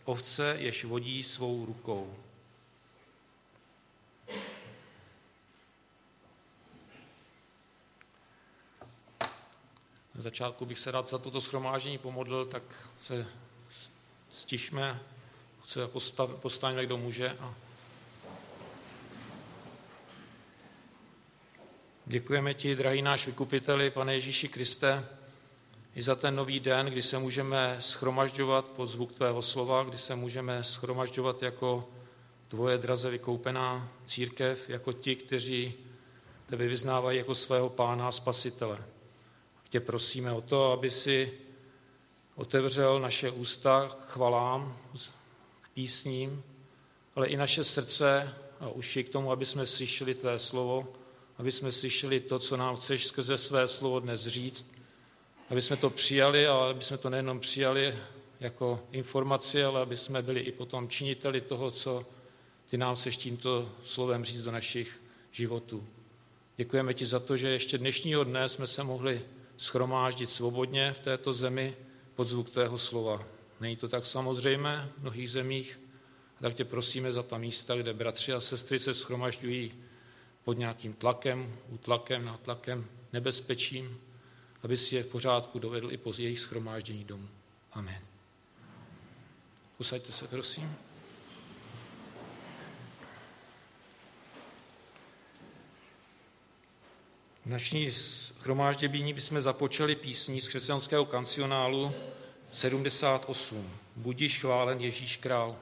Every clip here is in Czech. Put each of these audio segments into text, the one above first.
ovce, jež vodí svou rukou. Na začátku bych se rád za toto shromáždění pomodlil, tak se stišme, postaňme, kdo může. Děkujeme ti, drahý náš vykupiteli, Pane Ježíši Kriste, i za ten nový den, kdy se můžeme shromažďovat pod zvuk tvého slova, kdy se můžeme shromažďovat jako tvoje draze vykoupená církev, jako ti, kteří tebe vyznávají jako svého Pána a Spasitele. Tě prosíme o to, aby si otevřel naše ústa k chvalám, k písním, ale i naše srdce a uši k tomu, aby jsme slyšeli tvé slovo, aby jsme slyšeli to, co nám chceš skrze své slovo dnes říct, aby jsme to přijali, ale aby jsme to nejenom přijali jako informaci, ale aby jsme byli i potom činiteli toho, co ty nám chceš tímto slovem říct do našich životů. Děkujeme ti za to, že ještě dnešního dne jsme se mohli shromáždit svobodně v této zemi pod zvuk tvého slova. Není to tak samozřejmé v mnohých zemích, tak tě prosíme za ta místa, kde bratři a sestry se shromažďují pod nějakým tlakem, útlakem, nátlakem, nebezpečím, aby si je v pořádku dovedl i po jejich shromáždění domů. Amen. Usaďte se, prosím. Dnešní shromáždění bychom započali písní z křesťanského kancionálu 78. Budiš chválen Ježíš král.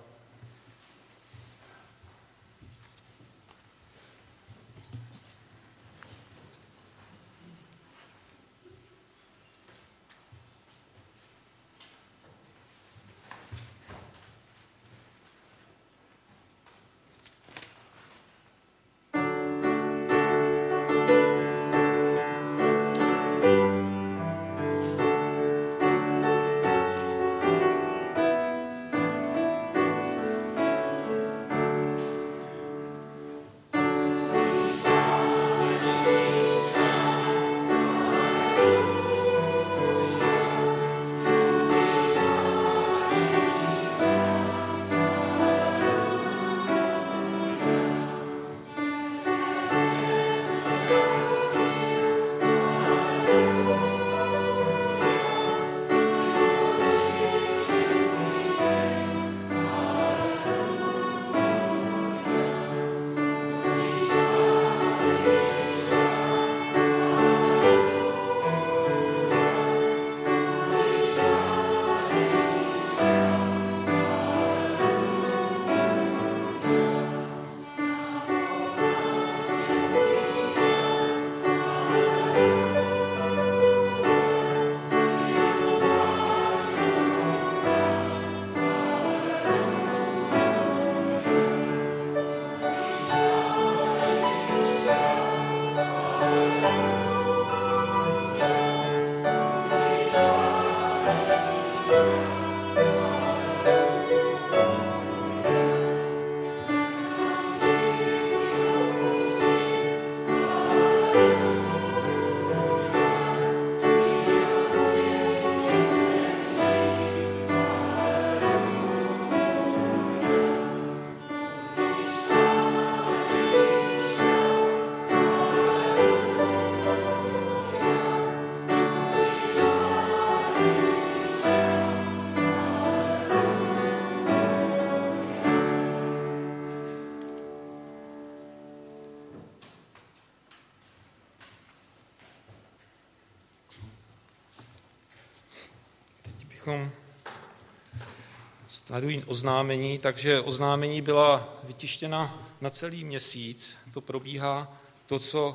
Sledují oznámení, takže oznámení byla vytištěna na celý měsíc. To probíhá to, co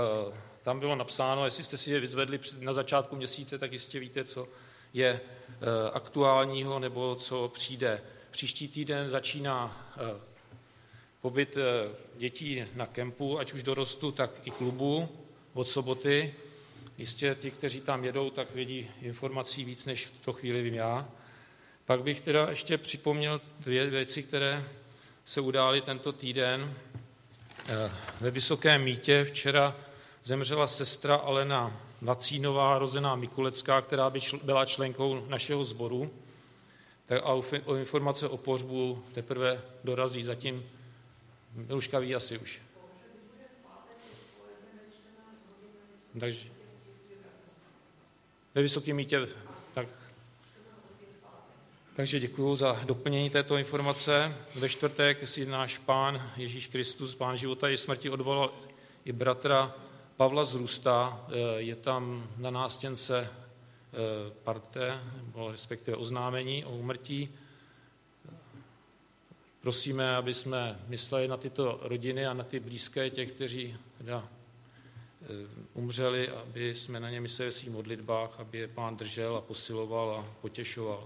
tam bylo napsáno. Jestli jste si je vyzvedli na začátku měsíce, tak jistě víte, co je aktuálního nebo co přijde. Příští týden začíná pobyt dětí na kempu, ať už dorostu, tak i klubu od soboty. Jistě ti, kteří tam jedou, tak vědí informací víc, než v tuto chvíli vím já. Pak bych teda ještě připomněl 2 věci, které se udály tento týden. Ve Vysokém Mýtě včera zemřela sestra Alena Vacínová, rozená Mikulecká, která byla členkou našeho sboru. a o informace o pohřbu teprve dorazí. Zatím Miluška ví asi už. Takže ve Vysokém Mýtě. Takže děkuju za doplnění této informace. Ve čtvrtek si náš Pán Ježíš Kristus, Pán života i smrti, odvolal i bratra Pavla z Růsta. Je tam na nástěnce parte, nebo respektive oznámení o úmrtí. Prosíme, aby jsme mysleli na tyto rodiny a na ty blízké těch, kteří umřeli, aby jsme na ně mysleli v svých modlitbách, aby je Pán držel a posiloval a potěšoval.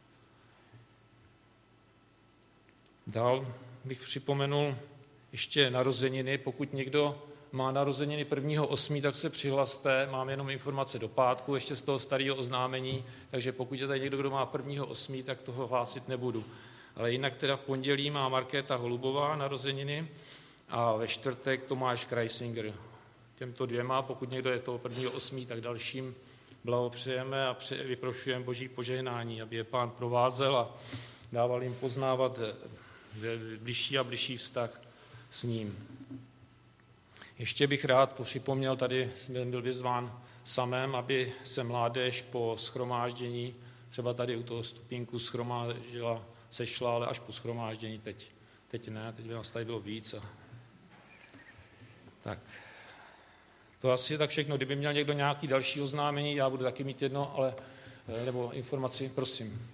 Dál bych připomenul ještě narozeniny. Pokud někdo má narozeniny 1.8., tak se přihlaste. Mám jenom informace do pátku, ještě z toho starého oznámení, takže pokud je tady někdo, kdo má 1.8., tak toho hlásit nebudu. Ale jinak teda v pondělí má Markéta Holubová narozeniny a ve čtvrtek Tomáš Kreisinger. Těmto dvěma, pokud někdo je toho 1.8., tak dalším blahopřejeme a vyprošujeme Boží požehnání, aby je Pán provázel a dával jim poznávat bližší a bližší vztah s ním. Ještě bych rád připomněl, tady byl vyzván Samem, aby se mládež po shromáždění, třeba tady u toho stupínku sešla, ale až po shromáždění, teď ne, teď by nás tady bylo víc. Tak, to asi je tak všechno. Kdyby měl někdo nějaký další oznámení, já budu taky mít jedno, ale nebo informaci, prosím.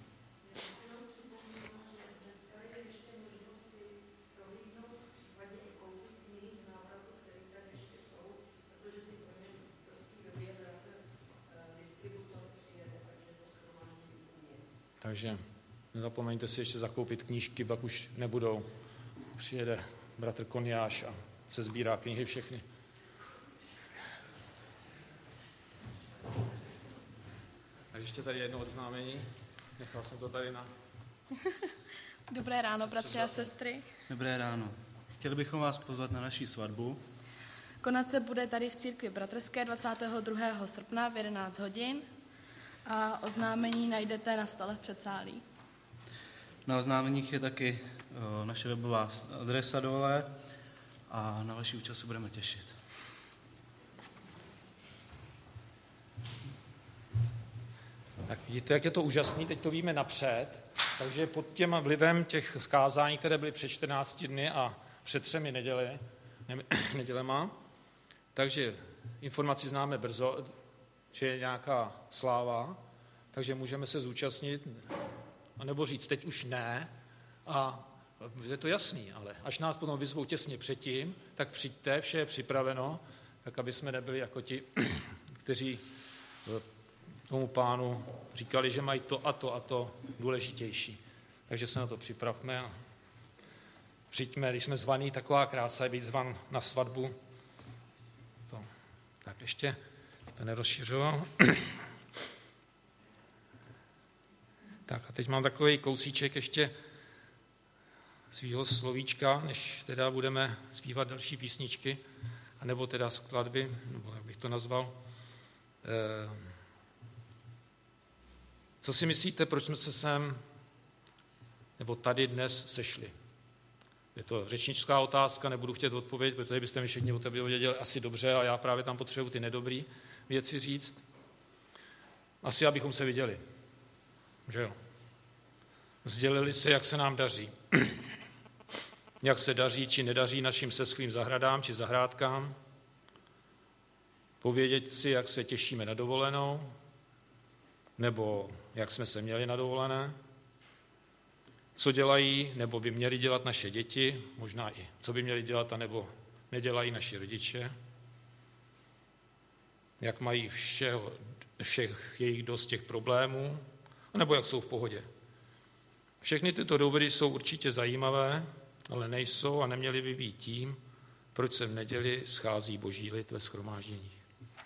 Takže nezapomeňte si ještě zakoupit knížky, pak už nebudou. Přijede bratr Koniáš a se sbírá knihy všechny. Takže ještě tady jedno oznámení. Nechal jsem to tady na... Dobré ráno, bratři a sestry. Dobré ráno. Chtěli bychom vás pozvat na naši svatbu. Konat se bude tady v církvi bratrské 22. srpna v 11 hodin a oznámení najdete na stole v předsálí. Na oznámeních je taky naše webová adresa dole a na vaši účast se budeme těšit. Tak vidíte, jak je to úžasný, teď to víme napřed, takže pod těm vlivem těch zkázání, které byly před 14 dny a před 3 nedělema, takže informaci známe brzo, že je nějaká sláva, takže můžeme se zúčastnit, nebo říct, teď už ne, a je to jasný, ale až nás potom vyzvou těsně předtím, tak přijďte, vše je připraveno, tak aby jsme nebyli jako ti, kteří tomu Pánu říkali, že mají to a to důležitější. Takže se na to připravme a přijďme, když jsme zvaní, taková krása je být zvan na svatbu. Tak ještě to nerozšiřoval. Tak a teď mám takový kousíček ještě svýho slovíčka, než teda budeme zpívat další písničky, anebo teda skladby, nebo jak bych to nazval. Co si myslíte, proč jsme se sem, nebo tady dnes sešli? Je to řečnická otázka, nebudu chtět odpovědět, protože byste mi všichni o tebe věděli asi dobře a já právě tam potřebuji ty nedobrý věci říct. Asi, abychom se viděli. Že jo? Sdělili se, jak se nám daří. Jak se daří, či nedaří našim seschlým zahradám, či zahrádkám. Povědět si, jak se těšíme na dovolenou, nebo jak jsme se měli na dovolené. Co dělají, nebo by měli dělat naše děti, možná i co by měli dělat, anebo nedělají naši rodiče. Jak mají všech jejich dost těch problémů, nebo jak jsou v pohodě. Všechny tyto důvody jsou určitě zajímavé, ale nejsou a neměly by být tím, proč se v neděli schází Boží lid ve shromážděních.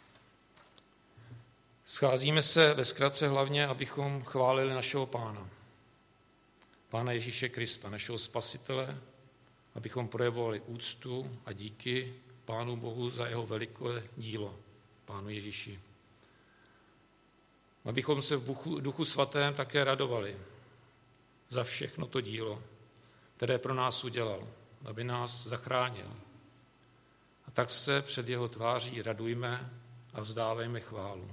Scházíme se ve zkratce hlavně, abychom chválili našeho Pána. Pána Ježíše Krista, našeho Spasitele, abychom projevovali úctu a díky Pánu Bohu za jeho veliké dílo, Pánu Ježíši. Abychom se v Duchu Svatém také radovali. za všechno to dílo, které pro nás udělal, aby nás zachránil. A tak se před jeho tváří radujme a vzdávejme chválu.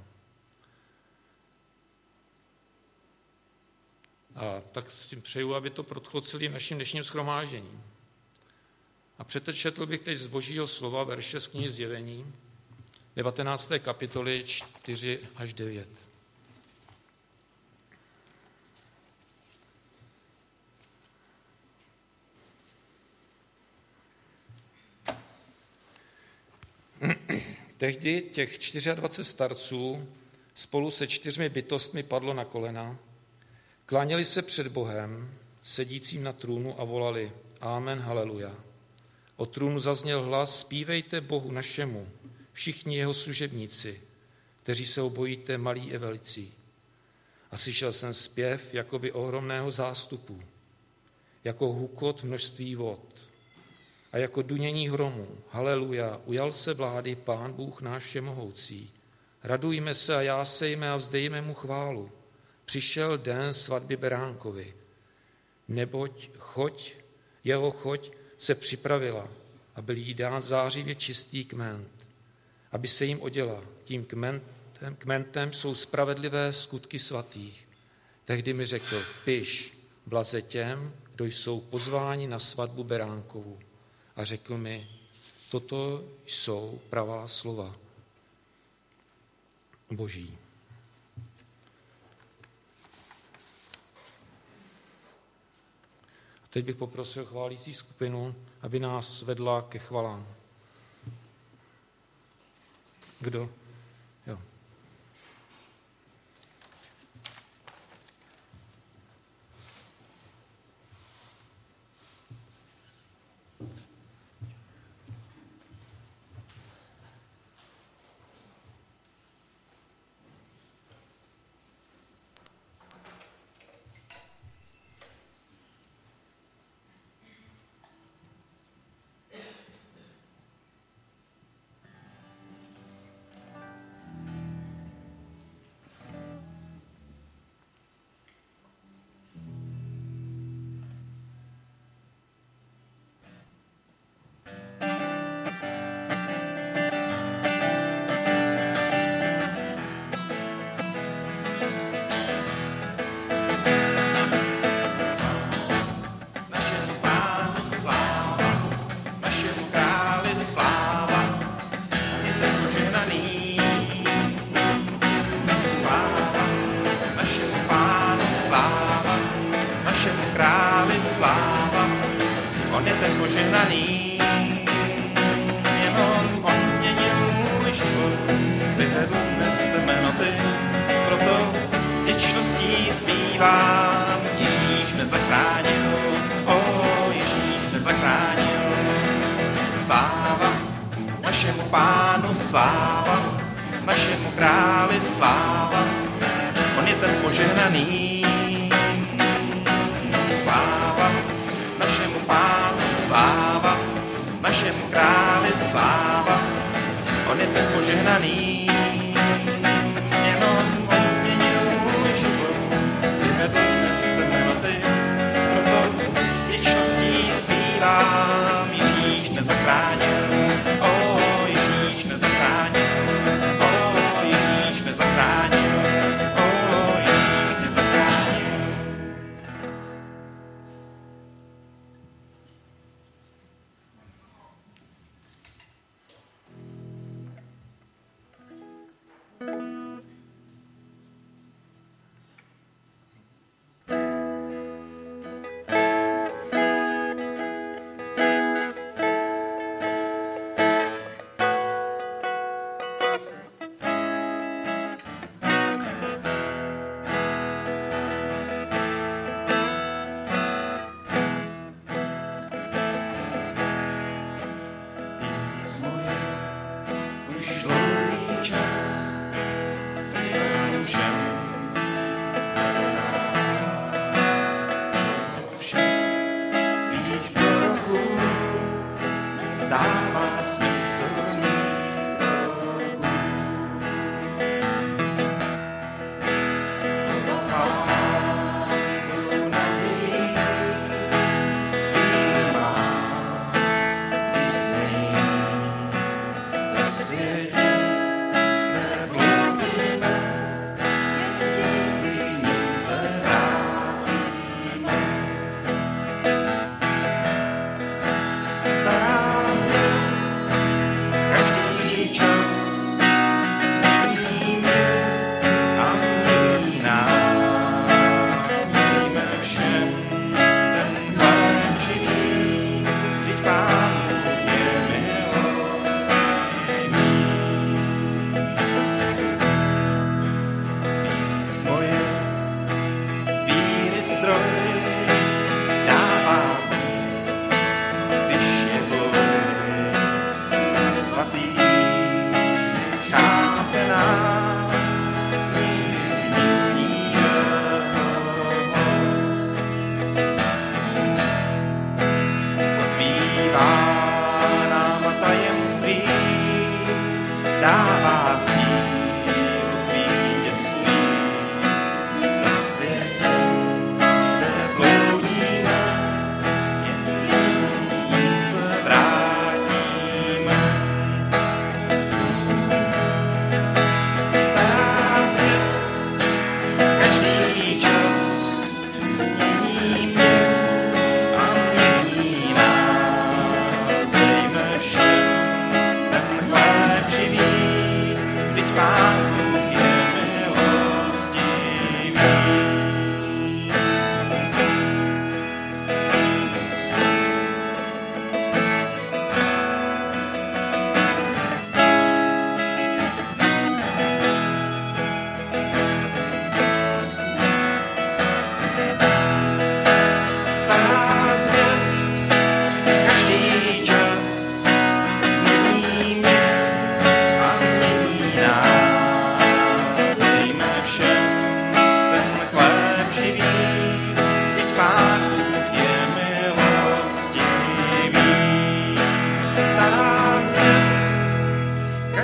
A tak si přeju, aby to protchlo celým naším dnešním shromážděním. A přečetl bych teď z Božího slova verše z knihy Zjevení, 19. kapitoly 4 až 9. Tehdy těch 24 starců spolu se 4 bytostmi padlo na kolena, kláněli se před Bohem, sedícím na trůnu a volali Amen, haleluja. Od trůnu zazněl hlas, zpívejte Bohu našemu, všichni jeho služebníci, kteří se ho bojíte, malí i velicí. A slyšel jsem zpěv jakoby ohromného zástupu, jako hukot množství vod a jako dunění hromu. Haleluja, ujal se vlády Pán Bůh náš všemohoucí. Radujme se a jásejme a vzdejme mu chválu. Přišel den svatby beránkovi, neboť jeho choť se připravila a byl jí dán zářivě čistý kment, aby se jim oděla. Tím kmentem jsou spravedlivé skutky svatých. Tehdy mi řekl, piš, blaze těm, kdo jsou pozváni na svatbu beránkovu. A řekl mi, toto jsou pravá slova Boží. A teď bych poprosil chválící skupinu, aby nás vedla ke chvalám. Kdo? Jo.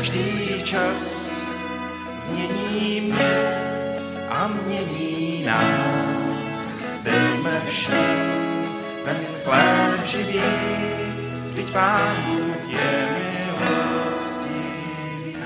každý čas změní mě a mění nás. Dejme všem ten chléb živý, vždyť Pán Bůh je milostivý.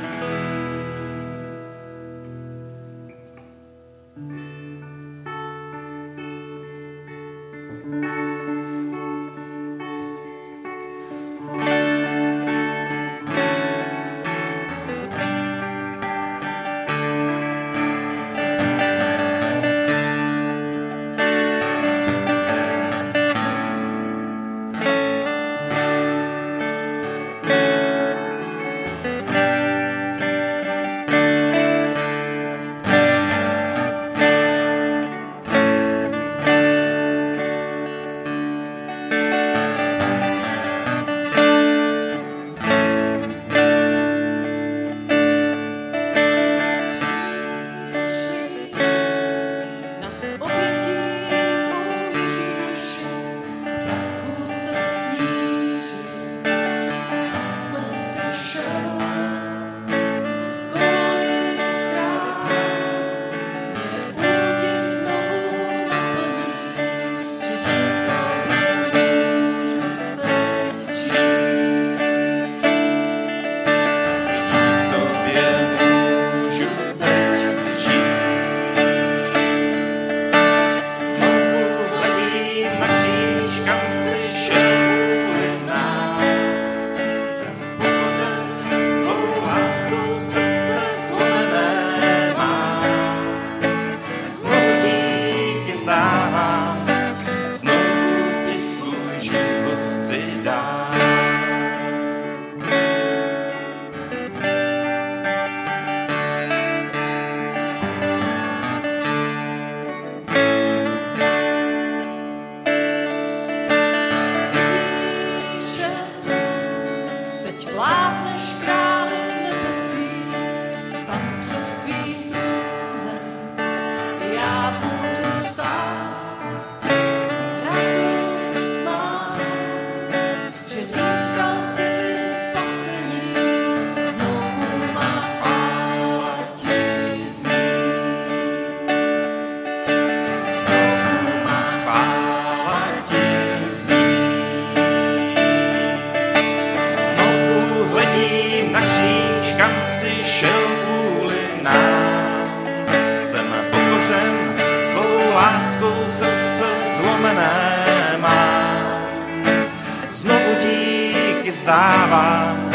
vzdávám,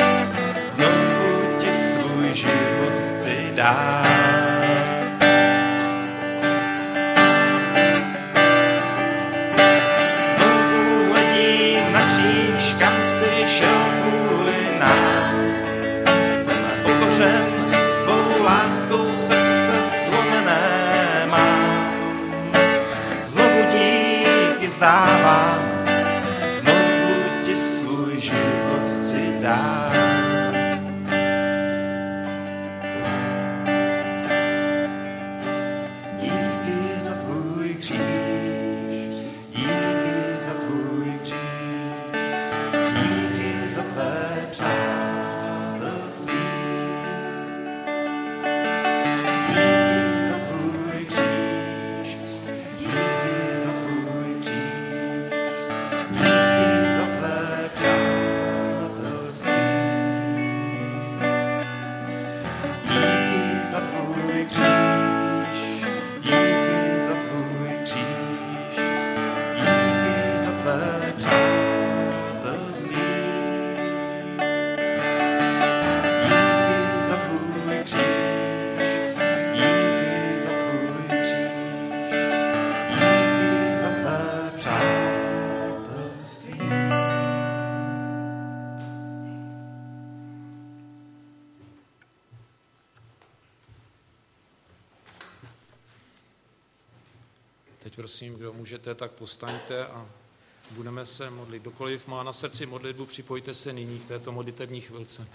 znovu ti svůj život chci dát. Znovu hledím na kříž, kam si šel kvůli nám. Jsem pokořen tvou láskou, srdce zlomené mám. Znovu díky vzdávám, díky za tvůj kříž, díky za tvůj kříž, díky za tvé přátelství. Díky za tvůj kříž, díky za tvůj kříž, díky za tvé přátelství. Díky za tvůj kříž, díky za tvůj kříž, díky za tvé přátelství. Díky za tvůj kříž, díky za tvůj kříž, díky za tvé přátelství. Teď prosím, kdo můžete, tak postaňte a budeme se modlit. Kdokoliv má na srdci modlitbu, připojte se nyní k této modlitební chvilce.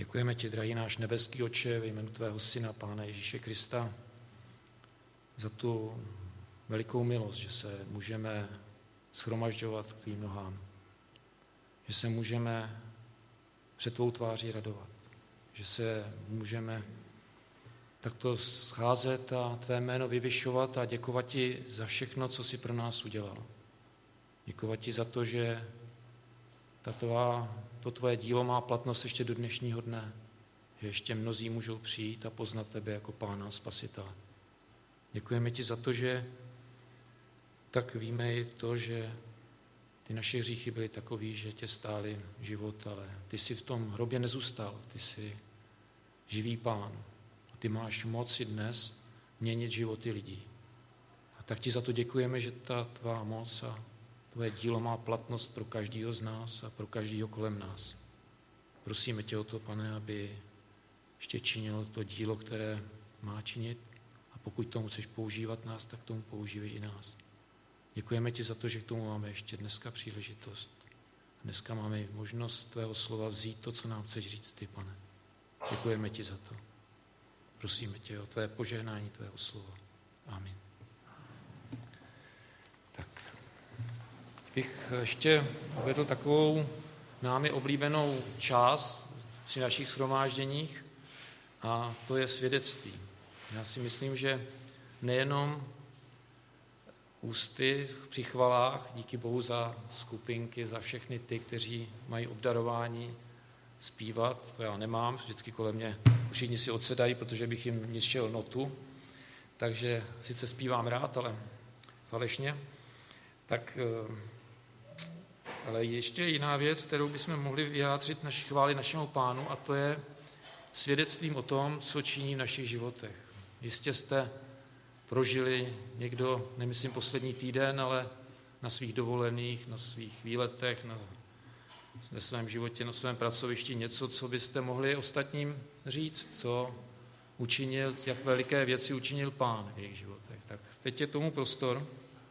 Děkujeme ti, drahý náš nebeský Otče, ve jménu tvého Syna, Pána Ježíše Krista, za tu velikou milost, že se můžeme shromažďovat k tvým nohám, že se můžeme před tvou tváří radovat, že se můžeme takto scházet a tvé jméno vyvyšovat a děkovat ti za všechno, co jsi pro nás udělal. Děkovat ti za to, že to tvoje dílo má platnost ještě do dnešního dne, že ještě mnozí můžou přijít a poznat tebe jako Pána a Spasitele. Děkujeme ti za to, že tak víme i to, že ty naše hříchy byly takový, že tě stály život, ale ty jsi v tom hrobě nezůstal, ty jsi živý Pán. A ty máš moc i dnes měnit životy lidí. A tak ti za to děkujeme, že ta tvá moc a tvoje dílo má platnost pro každého z nás a pro každého kolem nás. Prosíme tě o to, Pane, aby ještě činil to dílo, které má činit, a pokud tomu chceš používat nás, tak tomu používej i nás. Děkujeme ti za to, že k tomu máme ještě dneska příležitost. Dneska máme možnost tvého slova vzít to, co nám chceš říct ty, Pane. Děkujeme ti za to. Prosíme tě o tvé požehnání tvého slova. Amen. Tak bych ještě uvedl takovou námi oblíbenou část při našich shromážděních, a to je svědectví. Já si myslím, že nejenom ústy při chvalách, díky Bohu za skupinky, za všechny ty, kteří mají obdarování zpívat, to já nemám, vždycky kolem mě všichni si odsedají, protože bych jim ničil notu, takže sice zpívám rád, ale falešně. Tak, ale ještě jiná věc, kterou bychom mohli vyjádřit naši chvály našemu Pánu, a to je svědectvím o tom, co činí v našich životech. Jistě jste prožili někdo, nemyslím poslední týden, ale na svých dovolených, na svých výletech, ve svém životě, na svém pracovišti něco, co byste mohli ostatním říct, co učinil, jak veliké věci učinil Pán v jejich životech. Tak teď je tomu prostor.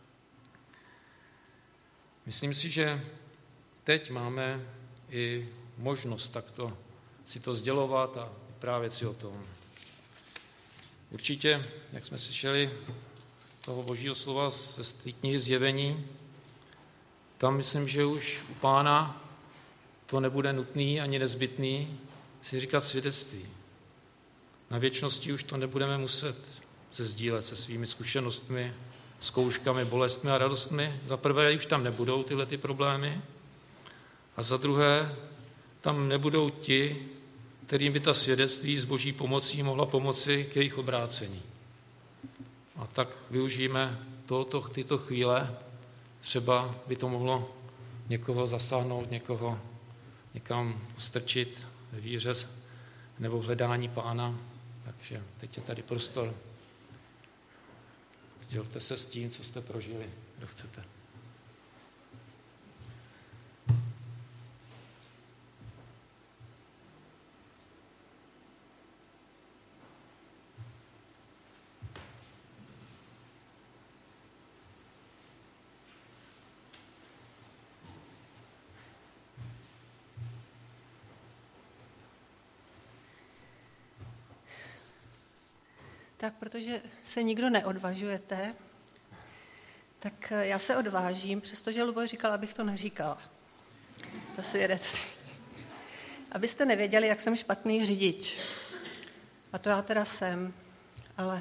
Myslím si, že teď máme i možnost takto si to sdělovat a vyprávět si o tom. Určitě, jak jsme slyšeli toho Božího slova ze té knihy Zjevení, tam myslím, že už u Pána to nebude nutný ani nezbytný si říkat svědectví. Na věčnosti už to nebudeme muset se sdílet se svými zkušenostmi, zkouškami, bolestmi a radostmi. Za prvé už tam nebudou tyhle ty problémy, a za druhé tam nebudou ti, kterým by ta svědectví s Boží pomocí mohla pomoci k jejich obrácení. A tak využijeme tyto chvíle, třeba by to mohlo někoho zasáhnout, někoho někam strčit ve víře nebo v hledání Pána. Takže teď je tady prostor. Sdělte se s tím, co jste prožili, kdo chcete. Tak protože se nikdo neodvažujete, tak já se odvážím, přestože Luboš říkal, abych to neříkala. To svědectví. Abyste nevěděli, jak jsem špatný řidič. A to já teda jsem, ale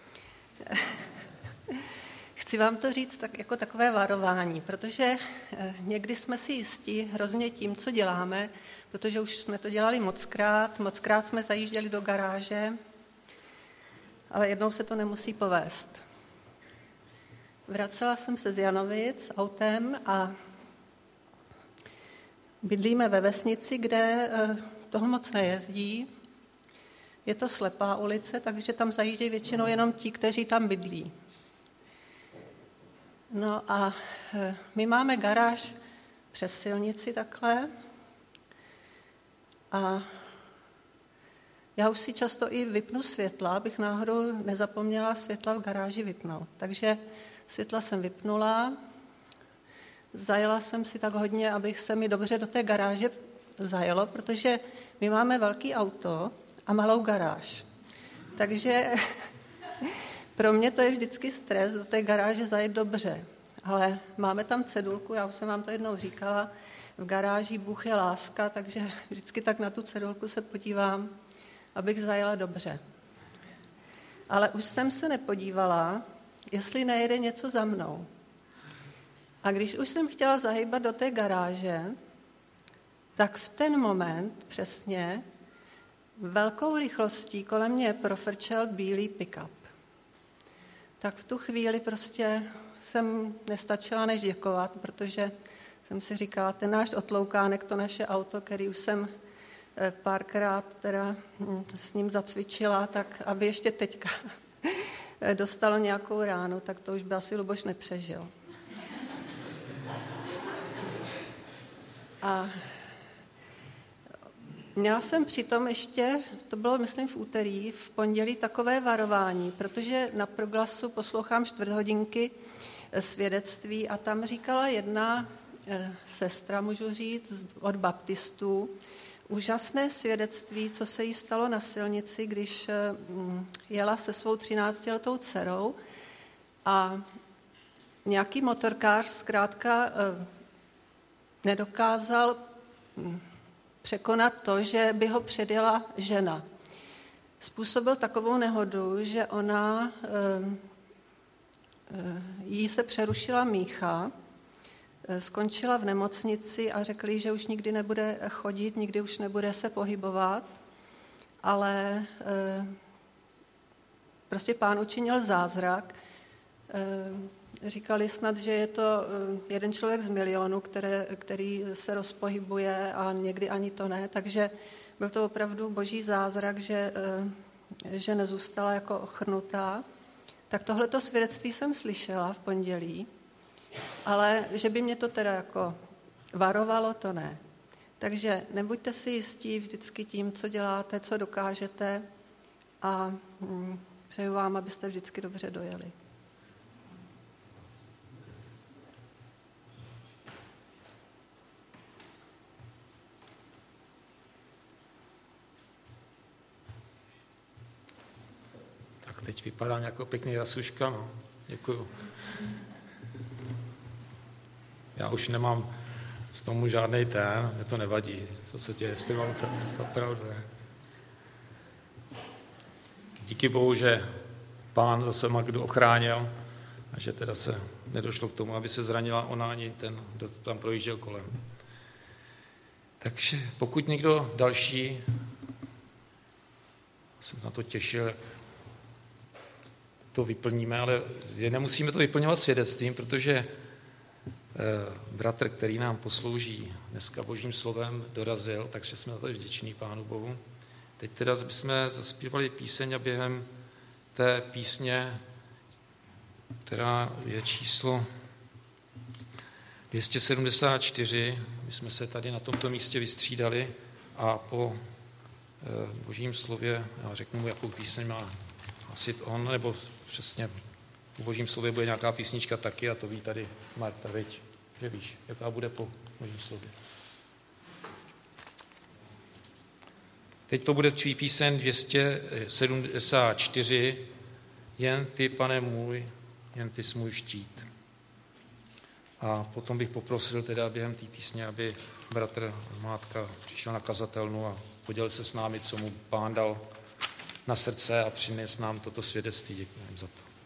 chci vám to říct tak, jako takové varování, protože někdy jsme si jistí hrozně tím, co děláme, protože už jsme to dělali mockrát jsme zajížděli do garáže, ale jednou se to nemusí povést. Vracela jsem se z Janovic autem a bydlíme ve vesnici, kde toho moc nejezdí. Je to slepá ulice, takže tam zajíždějí většinou jenom ti, kteří tam bydlí. No a my máme garáž přes silnici takhle a já už si často i vypnu světla, abych náhodou nezapomněla světla v garáži vypnout. Takže světla jsem vypnula, zajela jsem si tak hodně, abych se mi dobře do té garáže zajelo, protože my máme velký auto a malou garáž. Takže pro mě to je vždycky stres do té garáže zajet dobře. Ale máme tam cedulku, já už jsem vám to jednou říkala, v garáži Bůh je láska, takže vždycky tak na tu cedulku se podívám, abych zajela dobře. Ale už jsem se nepodívala, jestli nejede něco za mnou. A když už jsem chtěla zahýbat do té garáže, tak v ten moment přesně velkou rychlostí kolem mě profrčel bílý pick-up. Tak v tu chvíli prostě jsem nestačila než děkovat, protože jsem si říkala, ten náš otloukánek, to naše auto, který už jsem párkrát teda s ním zacvičila, tak aby ještě teďka dostalo nějakou ránu, tak to už by asi Luboš nepřežil. A měla jsem přitom ještě, to bylo myslím v úterý, v pondělí takové varování, protože na Proglasu poslouchám 4 hodinky svědectví a tam říkala jedna sestra, můžu říct, od baptistů, úžasné svědectví, co se jí stalo na silnici, když jela se svou 13letou dcerou a nějaký motorkář zkrátka nedokázal překonat to, že by ho předjela žena. Způsobil takovou nehodu, že ona jí se přerušila mícha, skončila v nemocnici a řekli, že už nikdy nebude chodit, nikdy už nebude se pohybovat, ale prostě Pán učinil zázrak. Říkali snad, že je to jeden člověk z milionu, který se rozpohybuje a někdy ani to ne, takže byl to opravdu boží zázrak, že nezůstala jako ochrnutá. Tak tohleto svědectví jsem slyšela v pondělí, ale že by mě to teda jako varovalo, to ne. Takže nebuďte si jistí vždycky tím, co děláte, co dokážete a přeju vám, abyste vždycky dobře dojeli. Tak teď vypadám jako pěkný rasuška, no. Děkuju. Já už nemám z tomu žádnej ten, mě to nevadí, co se děje s tím autem, opravdu ne. Díky Bohu, že Pán zase Magdu ochránil a že teda se nedošlo k tomu, aby se zranila ona ani ten, kdo tam projížděl kolem. Takže pokud někdo další, jsem na to těšil, jak to vyplníme, ale nemusíme to vyplňovat svědectvím, protože bratr, který nám poslouží dneska božím slovem, dorazil, takže jsme za to vděční Pánu Bohu. Teď teda bychom zaspívali píseň a během té písně, která je číslo 274, my jsme se tady na tomto místě vystřídali a po božím slově, já řeknu mu, jakou píseň má asi on, nebo přesně v božím slově bude nějaká písnička taky a to ví tady Marta, viď? Že víš, jaká bude po božím slově. Teď to bude tvý píseň 274, jen ty, Pane můj, jen ty jsi můj štít. A potom bych poprosil teda během té písně, aby bratr Mátka přišel na kazatelnu a podělil se s námi, co mu Pán dal na srdce a přines nám toto svědectví. Děkujeme za to.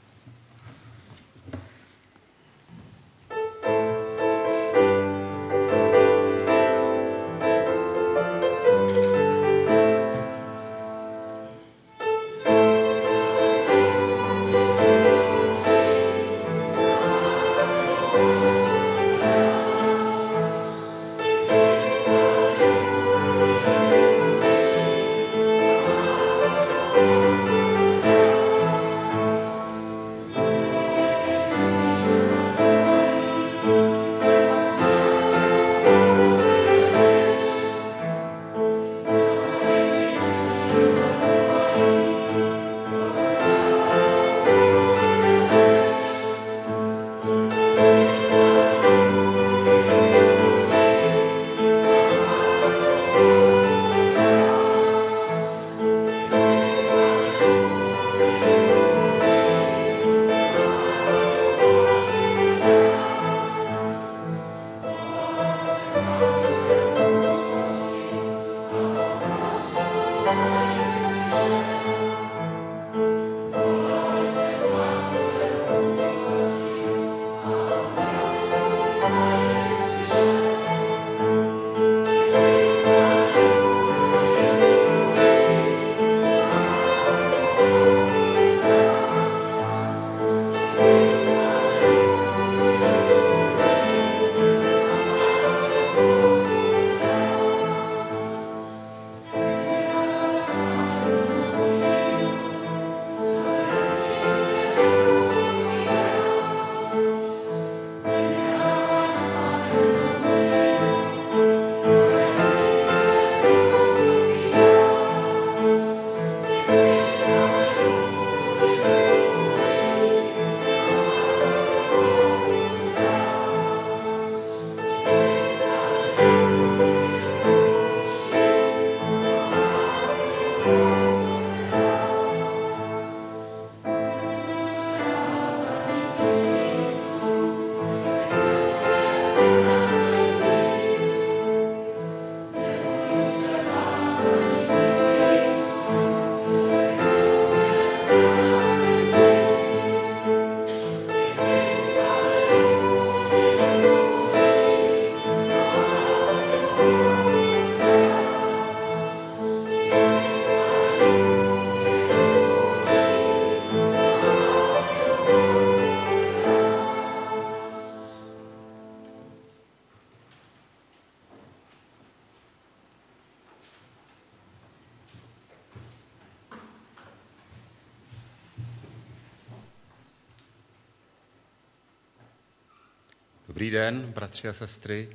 Dobrý den, bratři a sestry.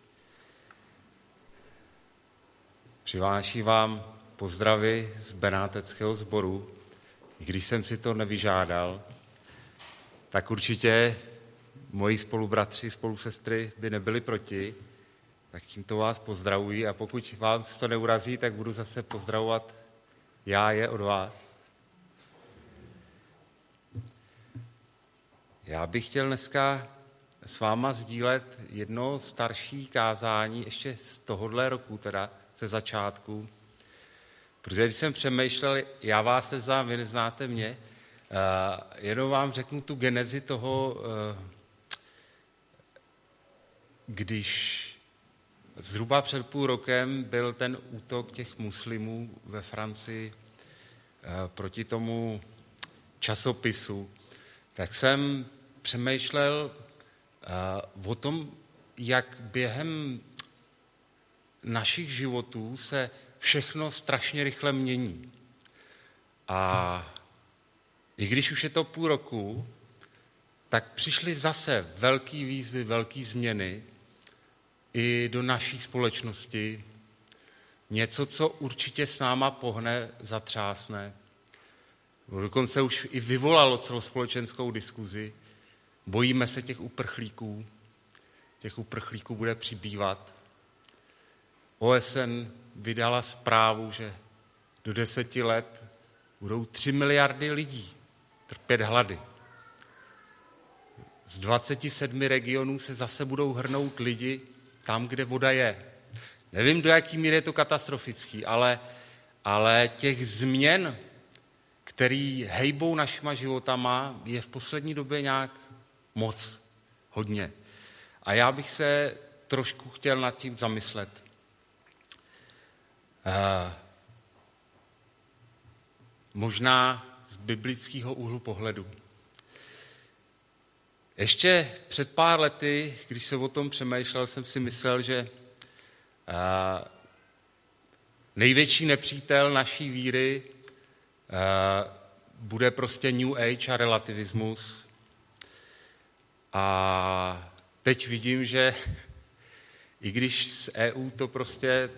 Přivážím vám pozdravy z Benáteckého sboru. I když jsem si to nevyžádal, tak určitě moji spolubratři, spolusestry by nebyli proti, tak tímto vás pozdravuji a pokud vás to neurazí, tak budu zase pozdravovat já je od vás. Já bych chtěl dneska s váma sdílet jedno starší kázání, ještě z tohohle roku, teda ze začátku, protože když jsem přemýšlel, já vás neznám, vy neznáte mě, jenom vám řeknu tu genezi toho, když zhruba před půl rokem byl ten útok těch muslimů ve Francii proti tomu časopisu, tak jsem přemýšlel o tom, jak během našich životů se všechno strašně rychle mění. A i když už je to půl roku, tak přišly zase velký výzvy, velký změny i do naší společnosti. Něco, co určitě s náma pohne, zatřásne. Dokonce už i vyvolalo celospolečenskou diskuzi. Bojíme se těch uprchlíků. Těch uprchlíků bude přibývat. OSN vydala zprávu, že do 10 let budou 3 miliardy lidí trpět hlady. Z 27 regionů se zase budou hrnout lidi tam, kde voda je. Nevím, do jaký míry je to katastrofický, ale těch změn, který hejbou našima životama, je v poslední době nějak moc, hodně. A já bych se trošku chtěl nad tím zamyslet. Možná z biblického úhlu pohledu. Ještě před pár lety, když jsem o tom přemýšlel, jsem si myslel, že největší nepřítel naší víry bude prostě New Age a relativismus. A teď vidím, že i když z EU to prostě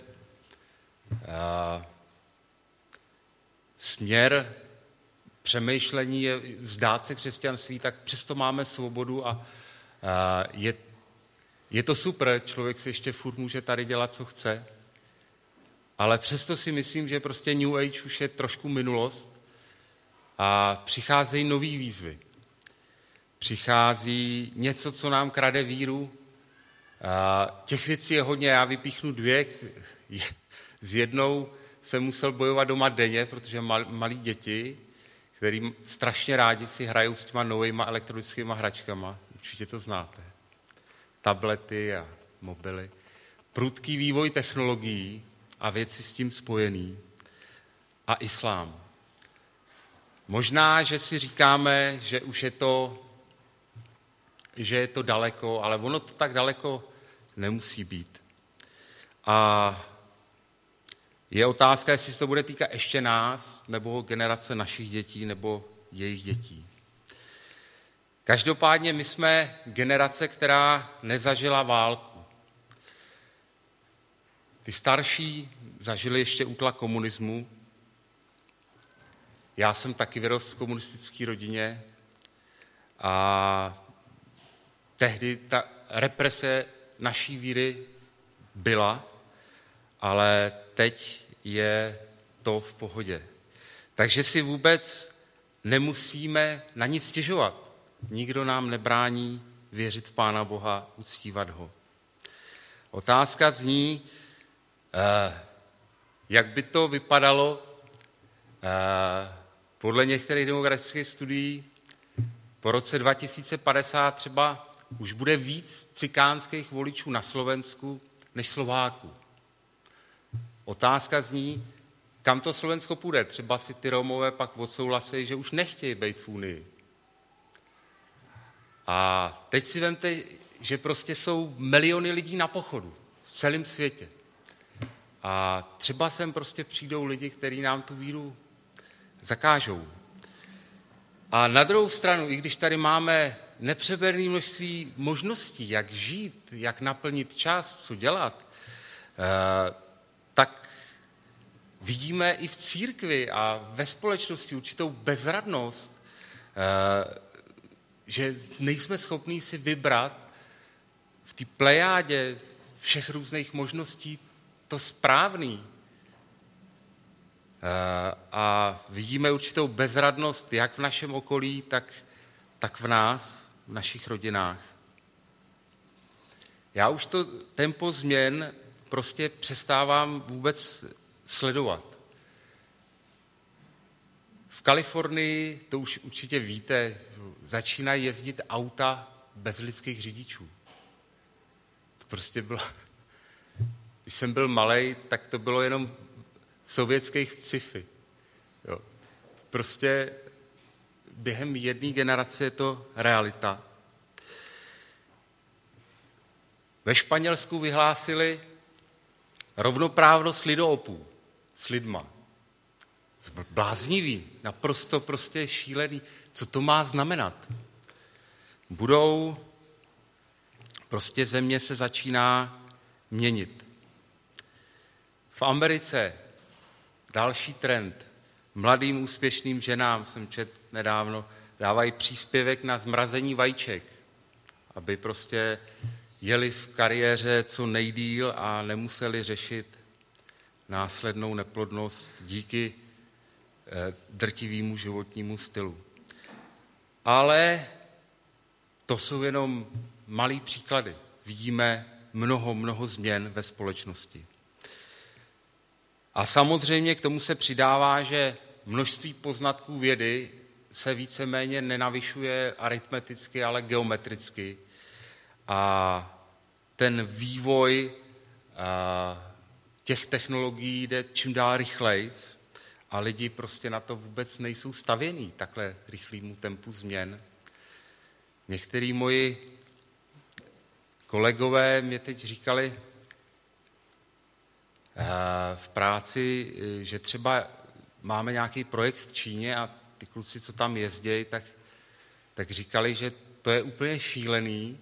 směr přemýšlení je vzdát se křesťanství, tak přesto máme svobodu a je to super, člověk si ještě furt může tady dělat, co chce, ale přesto si myslím, že prostě New Age už je trošku minulost a přicházejí nový výzvy. Přichází něco, co nám krade víru. Těch věcí je hodně, já vypíchnu 2. S jednou jsem musel bojovat doma denně, protože malí děti, který strašně rádi si hrajou s těma novejma elektronickýma hračkama, určitě to znáte, tablety a mobily, prudký vývoj technologií a věci s tím spojený a islám. Možná, že si říkáme, že už je to daleko, ale ono to tak daleko nemusí být. A je otázka, jestli se to bude týkat ještě nás, nebo generace našich dětí, nebo jejich dětí. Každopádně my jsme generace, která nezažila válku. Ty starší zažili ještě útlak komunismu. Já jsem taky vyrostl v komunistické rodině a tehdy ta represe naší víry byla, ale teď je to v pohodě. Takže si vůbec nemusíme na nic stěžovat. Nikdo nám nebrání věřit v Pána Boha, uctívat ho. Otázka zní, jak by to vypadalo podle některých demografických studií po roce 2050 třeba už bude víc cikánských voličů na Slovensku než Slováků. Otázka zní, kam to Slovensko půjde. Třeba si ty Romové pak odsouhlasí, že už nechtějí být v Unii. A teď si vemte, že prostě jsou miliony lidí na pochodu v celém světě. A třeba sem prostě přijdou lidi, kteří nám tu víru zakážou. A na druhou stranu, i když tady máme nepřeberné množství možností, jak žít, jak naplnit čas, co dělat, tak vidíme i v církvi a ve společnosti určitou bezradnost, že nejsme schopní si vybrat v té plejádě všech různých možností to správný. A vidíme určitou bezradnost jak v našem okolí, tak v nás, v našich rodinách. Já už to tempo změn prostě přestávám vůbec sledovat. V Kalifornii, to už určitě víte, začínají jezdit auta bez lidských řidičů. To prostě bylo... Když jsem byl malej, tak to bylo jenom v sovětských sci-fi. Jo. Prostě během jedné generace je to realita. Ve Španělsku vyhlásili rovnoprávnost lidoopů s lidma. Bláznivý, naprosto prostě šílený. Co to má znamenat? Prostě země se začíná měnit. V Americe další trend. Mladým úspěšným ženám, jsem četl nedávno, dávají příspěvek na zmrazení vajíček, aby prostě jeli v kariéře co nejdýl a nemuseli řešit následnou neplodnost díky drtivému životnímu stylu. Ale to jsou jenom malý příklady. Vidíme mnoho změn ve společnosti. A samozřejmě k tomu se přidává, že množství poznatků vědy se víceméně nenavyšuje aritmeticky, ale geometricky. A ten vývoj těch technologií jde čím dál rychleji a lidi prostě na to vůbec nejsou stavění takhle rychlému tempu změn. Některý moji kolegové mě teď říkali v práci, že třeba máme nějaký projekt v Číně a ty kluci, co tam jezdějí, tak říkali, že to je úplně šílený,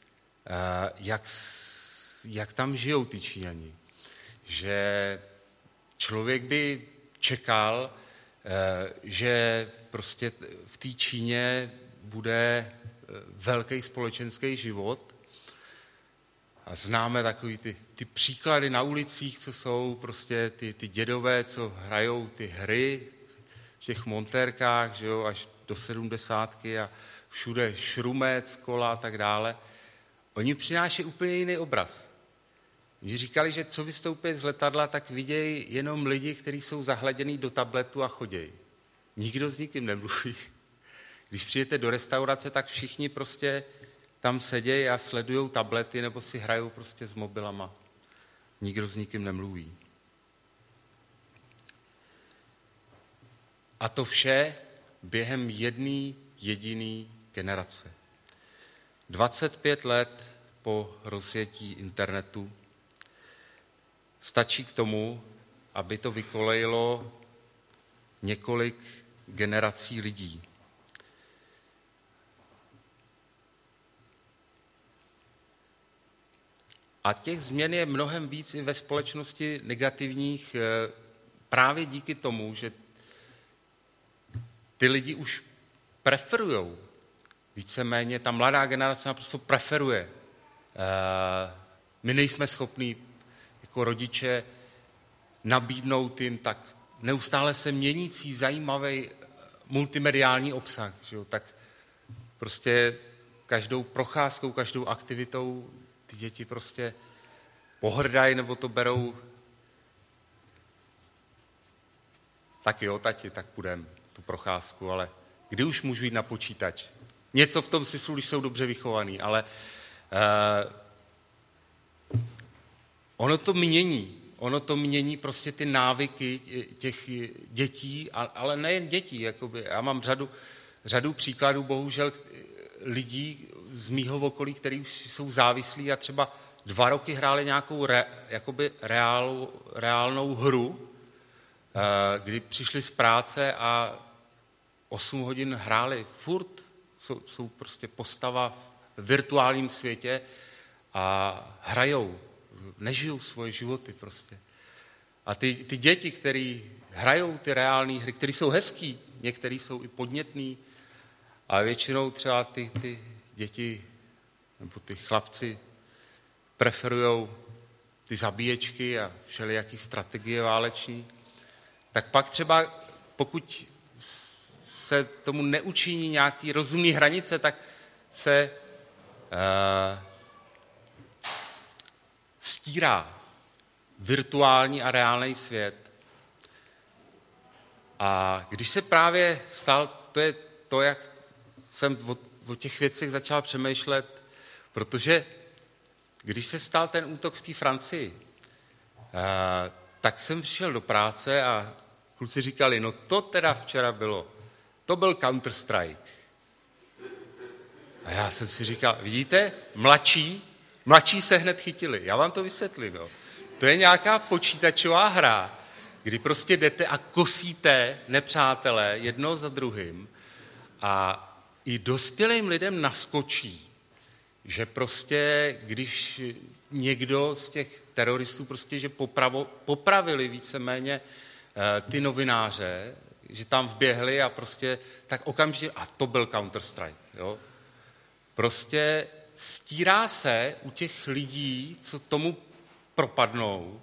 jak tam žijou ty Číňani. Že člověk by čekal, že prostě v té Číně bude velký společenský život. A známe takový ty příklady na ulicích, co jsou prostě ty dědové, co hrajou ty hry v těch montérkách, že jo, až do 70 a všude šrumec, kola a tak dále. Oni přinášejí úplně jiný obraz. Když říkali, že co vystoupí z letadla, tak vidějí jenom lidi, kteří jsou zahleděný do tabletu a chodějí. Nikdo s nikým nemluví. Když přijete do restaurace, tak všichni prostě tam sedějí a sledujou tablety nebo si hrajou prostě s mobilama. Nikdo s nikým nemluví. A to vše během jedné jediné generace. 25 let po rozjetí internetu stačí k tomu, aby to vykolejilo několik generací lidí. A těch změn je mnohem víc i ve společnosti negativních právě díky tomu, že ty lidi už preferujou. Víceméně ta mladá generace naprosto preferuje. My nejsme schopní jako rodiče nabídnout jim tak neustále se měnící, zajímavý multimediální obsah. Že jo? Tak prostě každou procházkou, každou aktivitou ty děti prostě pohrdají nebo to berou. Tak jo, tati, tak půjdem tu procházku, ale kdy už můžu jít na počítač? Něco v tom smyslu, když jsou dobře vychovaný, ale ono to mění prostě ty návyky těch dětí, ale nejen dětí. Jakoby. Já mám řadu příkladů, bohužel, lidí z mýho okolí, kteří už jsou závislí a třeba 2 roky hráli nějakou reálnou hru, kdy přišli z práce a 8 hodin hráli, furt jsou prostě postava v virtuálním světě a hrajou, nežijou svoje životy prostě. A ty děti, které hrajou ty reální hry, které jsou hezký, některé jsou i podnětný, ale většinou třeba ty děti nebo ty chlapci preferujou ty zabíječky a všelijaký strategie váleční, tak pak třeba, pokud se tomu neučiní nějaký rozumný hranice, tak se stírá virtuální a reálný svět. A když se právě stal, to je to, jak jsem o těch věcech začal přemýšlet, protože když se stal ten útok v té Francii, tak jsem přišel do práce a kluci říkali, no to teda včera bylo, to byl Counter-Strike. A já jsem si říkal, vidíte, mladší se hned chytili, já vám to vysvětlím. Jo. To je nějaká počítačová hra, kdy prostě jdete a kosíte nepřátelé jedno za druhým a i dospělým lidem naskočí, že prostě, když někdo z těch teroristů prostě, že popravili víceméně ty novináře, že tam vběhli a prostě, tak okamžitě, a to byl Counter-Strike, jo. Prostě stírá se u těch lidí, co tomu propadnou,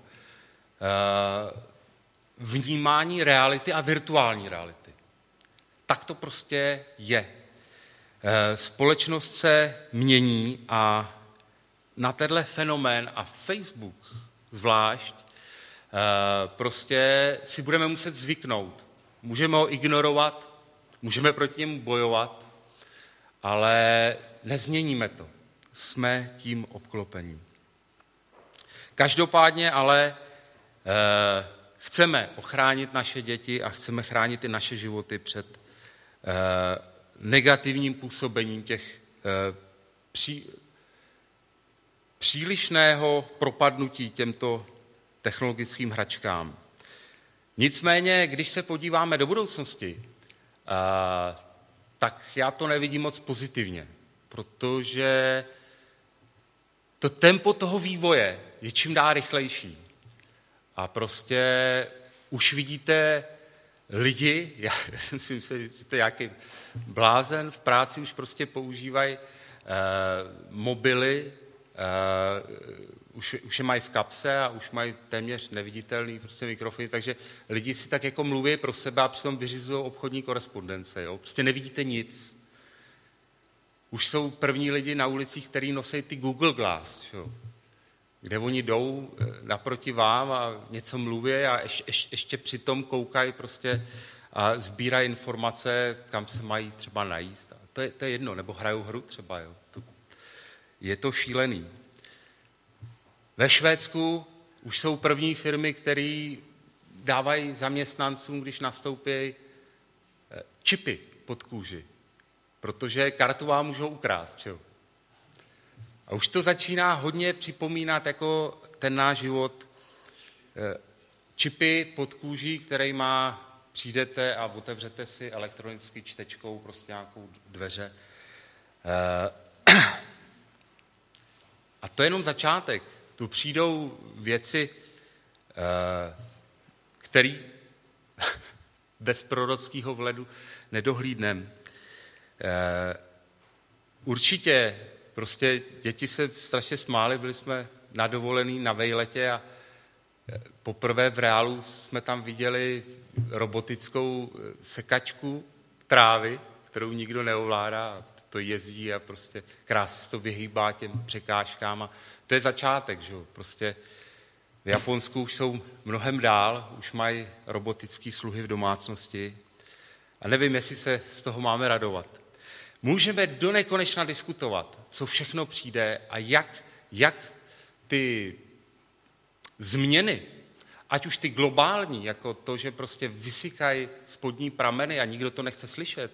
vnímání reality a virtuální reality. Tak to prostě je. Společnost se mění a na tenhle fenomén a Facebook zvlášť prostě si budeme muset zvyknout. Můžeme ho ignorovat, můžeme proti němu bojovat, ale nezměníme to. Jsme tím obklopení. Každopádně ale chceme ochránit naše děti a chceme chránit i naše životy před negativním působením těch přílišného propadnutí těmto technologickým hračkám. Nicméně, když se podíváme do budoucnosti, tak já to nevidím moc pozitivně, protože to tempo toho vývoje je čím dál rychlejší. A prostě už vidíte lidi, já si myslím, že to je nějaký blázen, v práci už prostě používají mobily, už je mají v kapse a už mají téměř neviditelný prostě mikrofony, takže lidi si tak jako mluví pro sebe a přitom vyřizují obchodní korespondence. Jo? Prostě nevidíte nic. Už jsou první lidi na ulicích, kteří nosí ty Google Glass, jo? Kde oni jdou naproti vám a něco mluví a ještě přitom koukají prostě a sbírají informace, kam se mají třeba najíst. To je jedno, nebo hrajou hru třeba. Jo? Je to šílený. Ve Švédsku už jsou první firmy, které dávají zaměstnancům, když nastoupí, čipy pod kůži, protože kartu vám můžou ukrást. Čo? A už to začíná hodně připomínat jako ten náš život. Čipy pod kůží, kterejma přijdete a otevřete si elektronicky čtečkou prostě nějakou dveře. A to je jenom začátek. Tu přijdou věci, které bez prorockého vhledu nedohlídneme. Určitě prostě děti se strašně smály, byli jsme na dovolený na vejletě a poprvé v reálu jsme tam viděli robotickou sekačku trávy, kterou nikdo neovládá, to jezdí a prostě krásně se to vyhýbá těm překážkám a to je začátek, že jo, prostě v Japonsku už jsou mnohem dál, už mají robotické sluhy v domácnosti a nevím, jestli se z toho máme radovat. Můžeme do nekonečna diskutovat, co všechno přijde a jak ty změny, ať už ty globální, jako to, že prostě vysychají spodní prameny a nikdo to nechce slyšet,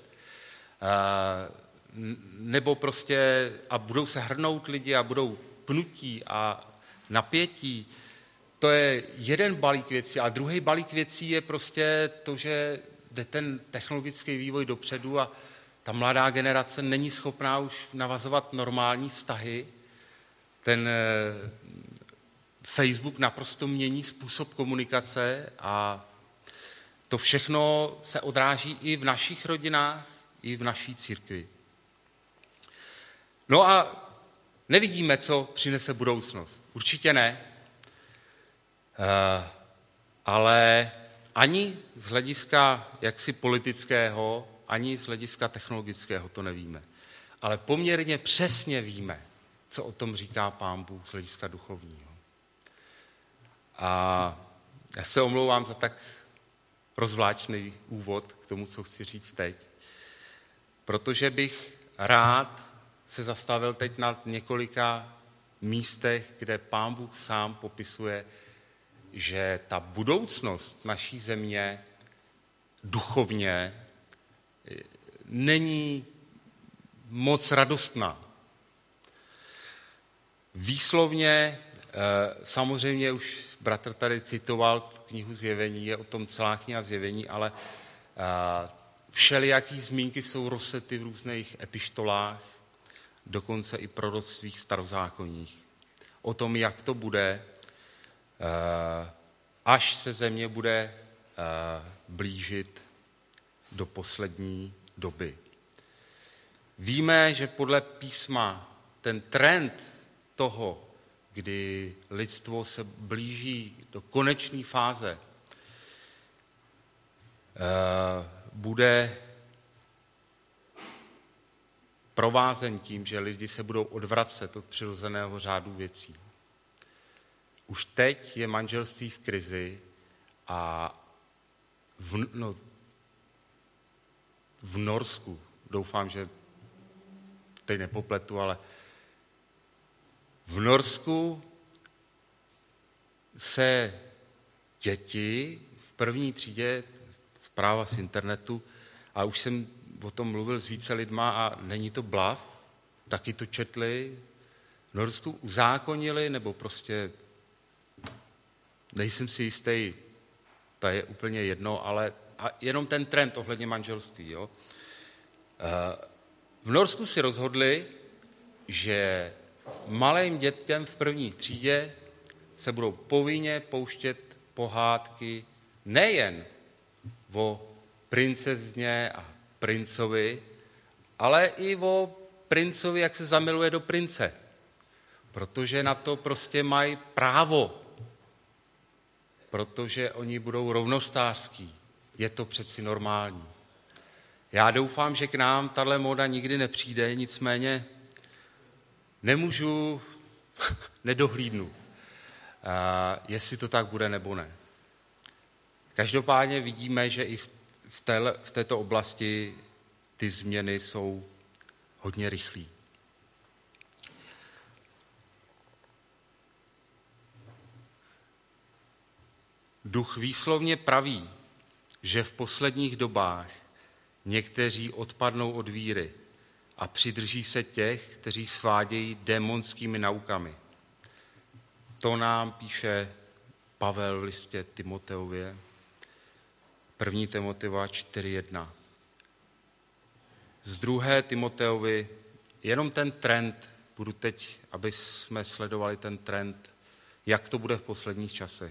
nebo prostě a budou se hrnout lidi a budou pnutí a napětí, to je jeden balík věcí a druhý balík věcí je prostě to, že jde ten technologický vývoj dopředu a ta mladá generace není schopná už navazovat normální vztahy. Ten Facebook naprosto mění způsob komunikace a to všechno se odráží i v našich rodinách, i v naší církvi. No a nevidíme, co přinese budoucnost. Určitě ne. Ale ani z hlediska jaksi politického, ani z hlediska technologického to nevíme. Ale poměrně přesně víme, co o tom říká Pán Bůh z hlediska duchovního. A já se omlouvám za tak rozvláčný úvod k tomu, co chci říct teď, protože bych rád se zastavil teď na několika místech, kde Pán Bůh sám popisuje, že ta budoucnost naší země duchovně není moc radostná. Výslovně, samozřejmě už bratr tady citoval knihu Zjevení, je o tom celá kniha Zjevení, ale všelijaký zmínky jsou rozsety v různých epištolách, dokonce i proroctvích starozákonních. O tom, jak to bude, až se země bude blížit do poslední doby. Víme, že podle písma ten trend toho, kdy lidstvo se blíží do konečné fáze, bude provázen tím, že lidi se budou odvracet od přirozeného řádu věcí. Už teď je manželství v krizi a v Norsku, doufám, že teď nepopletu, ale v Norsku se děti v první třídě, zpráva z internetu, a už jsem o tom mluvil s více lidma a není to blav, taky to četli, v Norsku uzákonili, nebo prostě nejsem si jistý, to je úplně jedno, ale jenom ten trend ohledně manželství. Jo? V Norsku si rozhodli, že malým dětem v první třídě se budou povinně pouštět pohádky nejen o princezně a princovi, ale i o princovi, jak se zamiluje do prince. Protože na to prostě mají právo. Protože oni budou rovnostářský. Je to přeci normální. Já doufám, že k nám tahle móda nikdy nepřijde, nicméně nemůžu, nedohlídnu, jestli to tak bude nebo ne. Každopádně vidíme, že i v této oblasti ty změny jsou hodně rychlé. Duch výslovně praví, že v posledních dobách někteří odpadnou od víry a přidrží se těch, kteří svádějí démonskými naukami. To nám píše Pavel v listě Timoteově, 1. Timoteova 4.1. Z 2. Timoteovi jenom ten trend, budu teď, aby jsme sledovali ten trend, jak to bude v posledních časech.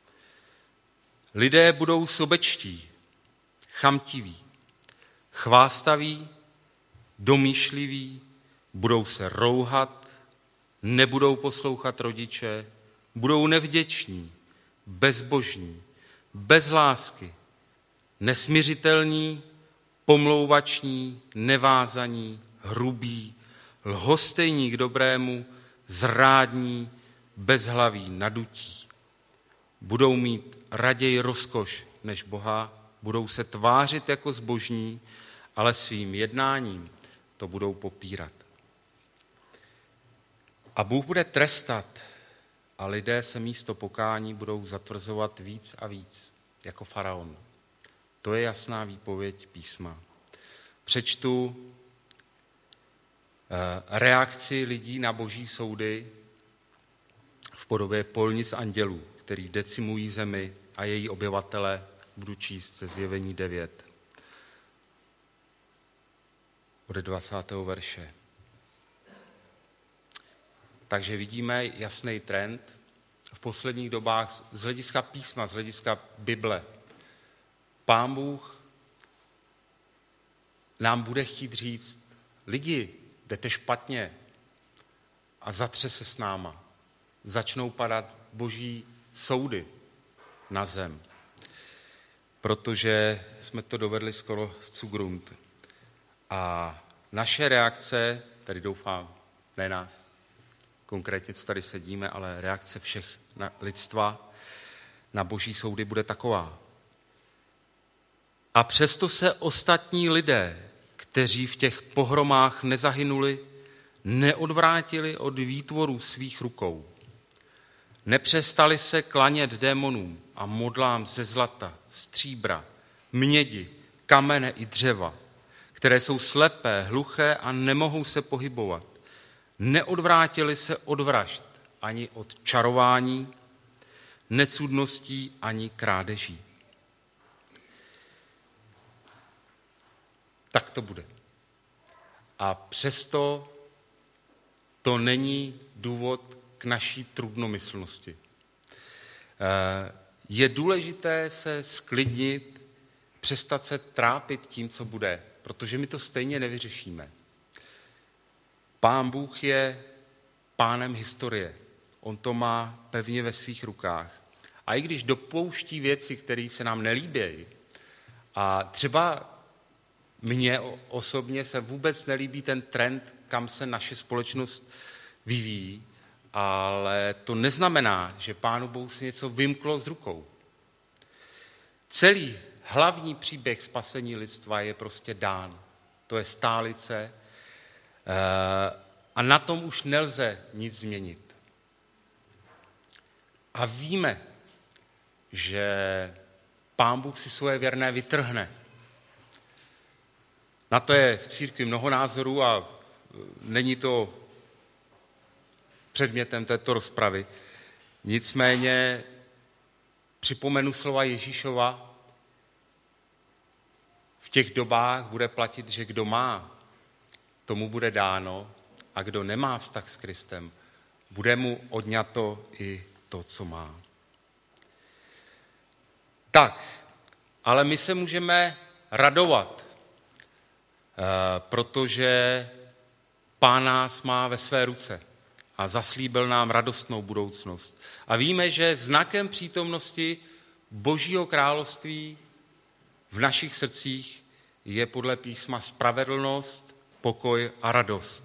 Lidé budou sobečtí, chamtiví, chvástaví, domýšliví, budou se rouhat, nebudou poslouchat rodiče, budou nevděční, bezbožní, bez lásky, nesmiřitelní, pomlouvační, nevázaní, hrubí, lhostejní k dobrému, zrádní, bezhlaví, nadutí. Budou mít raději rozkoš než Boha, budou se tvářit jako zbožní, ale svým jednáním to budou popírat. A Bůh bude trestat a lidé se místo pokání budou zatvrzovat víc a víc, jako faraon. To je jasná výpověď písma. Přečtu reakci lidí na boží soudy v podobě polnic andělů, který decimují zemi a její obyvatele, budu číst ze Zjevení 9. od 20. verše. Takže vidíme jasný trend v posledních dobách z hlediska písma, z hlediska Bible. Pán Bůh nám bude chtít říct, lidi, jdete špatně, a zatře se s náma. Začnou padat boží soudy na zem, protože jsme to dovedli skoro zu Grund. A naše reakce, tady doufám, ne nás, konkrétně, co tady sedíme, ale reakce všech lidstva na boží soudy bude taková. A přesto se ostatní lidé, kteří v těch pohromách nezahynuli, neodvrátili od výtvorů svých rukou. Nepřestali se klanět démonům a modlám ze zlata, stříbra, mědi, kamene i dřeva, které jsou slepé, hluché a nemohou se pohybovat. Neodvrátili se od vražd ani od čarování, necudností ani krádeží. Tak to bude. A přesto to není důvod k naší trudnomyslnosti. Je důležité se sklidnit, přestat se trápit tím, co bude, protože my to stejně nevyřešíme. Pán Bůh je pánem historie. On to má pevně ve svých rukách. A i když dopouští věci, které se nám nelíbí, a třeba mně osobně se vůbec nelíbí ten trend, kam se naše společnost vyvíjí, ale to neznamená, že Pánu Bohu si něco vymklo z rukou. Celý hlavní příběh spasení lidstva je prostě dán. To je stálice a na tom už nelze nic změnit. A víme, že Pán Bůh si svoje věrné vytrhne. Na to je v církvi mnoho názorů a není to předmětem této rozpravy. Nicméně připomenu slova Ježíšova, v těch dobách bude platit, že kdo má, tomu bude dáno, a kdo nemá vztah s Kristem, bude mu odňato i to, co má. Tak, ale my se můžeme radovat, protože Pán nás má ve své ruce a zaslíbil nám radostnou budoucnost. A víme, že znakem přítomnosti Božího království v našich srdcích je podle písma spravedlnost, pokoj a radost.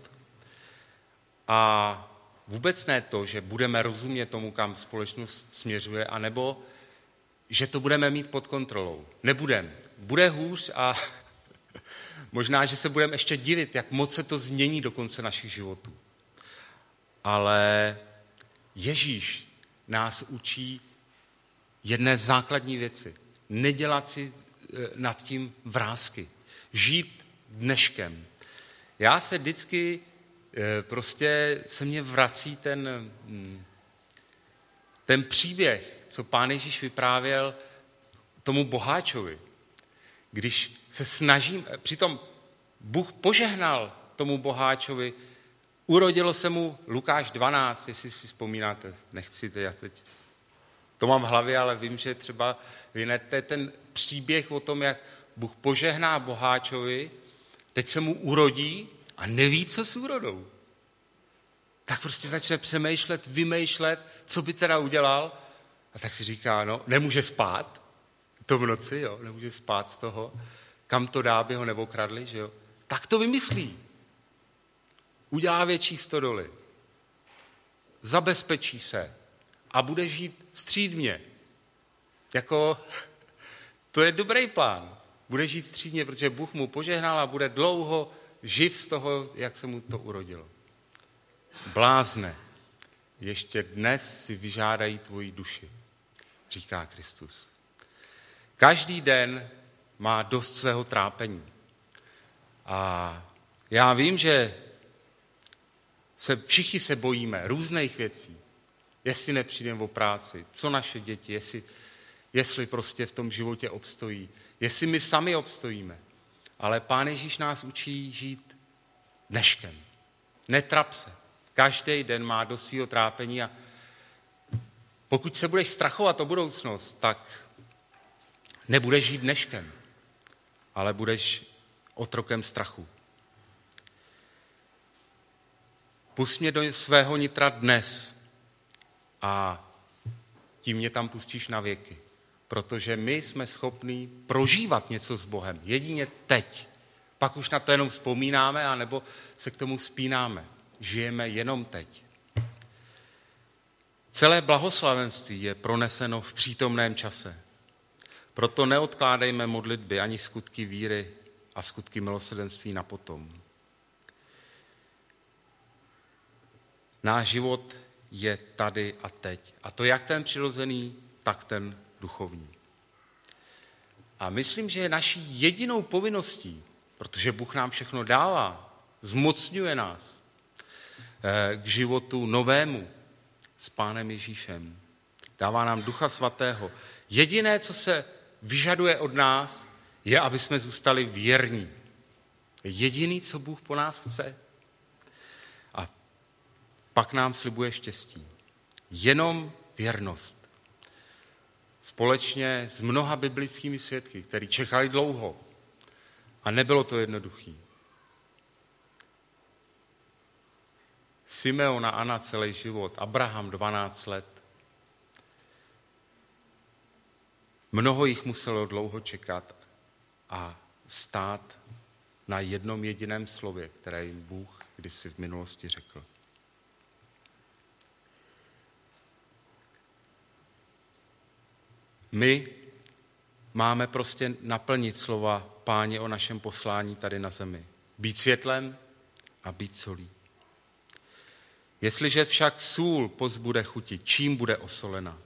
A vůbec ne to, že budeme rozumět tomu, kam společnost směřuje, anebo že to budeme mít pod kontrolou. Nebudeme. Bude hůř a možná, že se budeme ještě divit, jak moc se to změní do konce našich životů. Ale Ježíš nás učí jedné základní věci. Nedělat si nad tím vrásky. Žít dneškem. Já se vždycky se mně vrací ten příběh, co Pán Ježíš vyprávěl tomu boháčovi. Když se snažím, přitom Bůh požehnal tomu boháčovi, urodilo se mu Lukáš 12, jestli si vzpomínáte, nechci já teď, to mám v hlavě, ale vím, že třeba vy ne, to je ten příběh o tom, jak Bůh požehná boháčovi, teď se mu urodí a neví, co s úrodou. Tak prostě začne přemýšlet, vymýšlet, co by teda udělal, a tak si říká, no, nemůže spát, to v noci, jo, nemůže spát z toho, kam to dá, by ho neokradli, že jo. Tak to vymyslí. Udělá větší stodoly. Zabezpečí se a bude žít střídmě. Jako, to je dobrý plán. Bude žít střídmě, protože Bůh mu požehnal a bude dlouho živ z toho, jak se mu to urodilo. Blázne, ještě dnes si vyžádají tvoji duši, říká Kristus. Každý den má dost svého trápení. A já vím, že všichni se bojíme různých věcí. Jestli nepřijdeme o práci, co naše děti, jestli prostě v tom životě obstojí, jestli my sami obstojíme. Ale Pán Ježíš nás učí žít dneškem. Netrap se. Každý den má do svého trápení a pokud se budeš strachovat o budoucnost, tak nebudeš žít dneškem, ale budeš otrokem strachu. Pusť mě do svého nitra dnes a tím mě tam pustíš na věky. Protože my jsme schopní prožívat něco s Bohem. Jedině teď. Pak už na to jenom vzpomínáme, anebo se k tomu vzpínáme. Žijeme jenom teď. Celé blahoslavenství je proneseno v přítomném čase. Proto neodkládejme modlitby ani skutky víry a skutky milosrdenství na potom. Náš život je tady a teď. A to jak ten přirozený, tak ten duchovní. A myslím, že je naší jedinou povinností, protože Bůh nám všechno dává, zmocňuje nás k životu novému s Pánem Ježíšem. Dává nám Ducha Svatého. Jediné, co se vyžaduje od nás, je, aby jsme zůstali věrní. Jediný, co Bůh po nás chce. A pak nám slibuje štěstí. Jenom věrnost. Společně s mnoha biblickými svědky, kteří čekali dlouho. A nebylo to jednoduchý. Simeon a Anna celý život, Abraham 12 let. Mnoho jich muselo dlouho čekat a stát na jednom jediném slově, které jim Bůh kdysi v minulosti řekl. My máme prostě naplnit slova Páně o našem poslání tady na zemi. Být světlem a být solí. Jestliže však sůl pozbude chutit, čím bude osolena?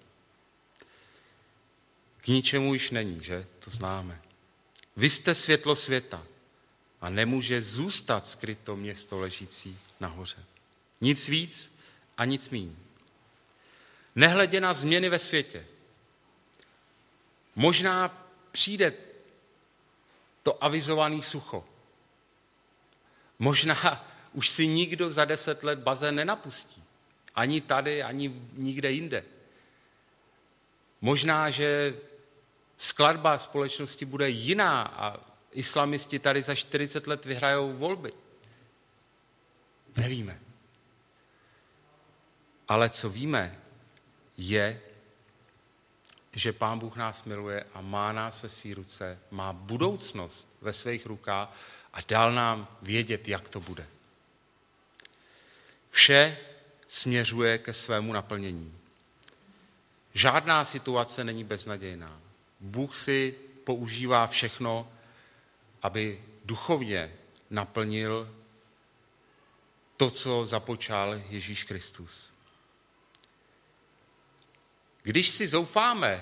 K ničemu již není, že? To známe. Vy jste světlo světa a nemůže zůstat skryto město ležící nahoře. Nic víc a nic míň. Nehledě na změny ve světě. Možná přijde to avizované sucho. Možná už si nikdo za 10 let bazén nenapustí. Ani tady, ani nikde jinde. Možná, že skladba společnosti bude jiná a islamisti tady za 40 let vyhrajou volby. Nevíme. Ale co víme, je, že Pán Bůh nás miluje a má nás ve své ruce, má budoucnost ve svých rukách a dal nám vědět, jak to bude. Vše směřuje ke svému naplnění. Žádná situace není beznadějná. Bůh si používá všechno, aby duchovně naplnil to, co započal Ježíš Kristus. Když si zoufáme,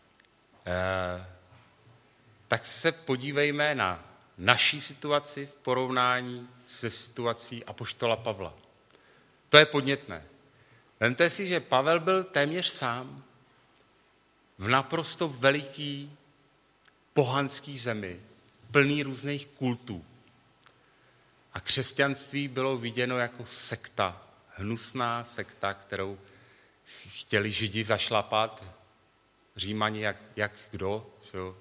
tak se podívejme na naší situaci v porovnání se situací apoštola Pavla. To je podnětné. Vemte si, že Pavel byl téměř sám v naprosto veliký pohanský zemi, plný různých kultů. A křesťanství bylo viděno jako sekta, hnusná sekta, kterou chtěli Židi zašlapat, Římani jak kdo, že jo?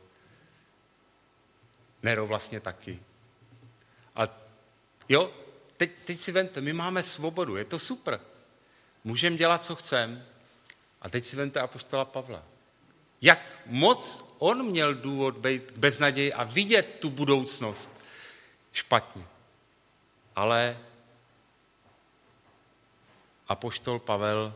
Nero vlastně taky. Ale jo, teď si vemte, my máme svobodu, je to super. Můžeme dělat, co chceme. A teď si vemte apoštola Pavla. Jak moc on měl důvod být k beznaději a vidět tu budoucnost špatně. Ale apoštol Pavel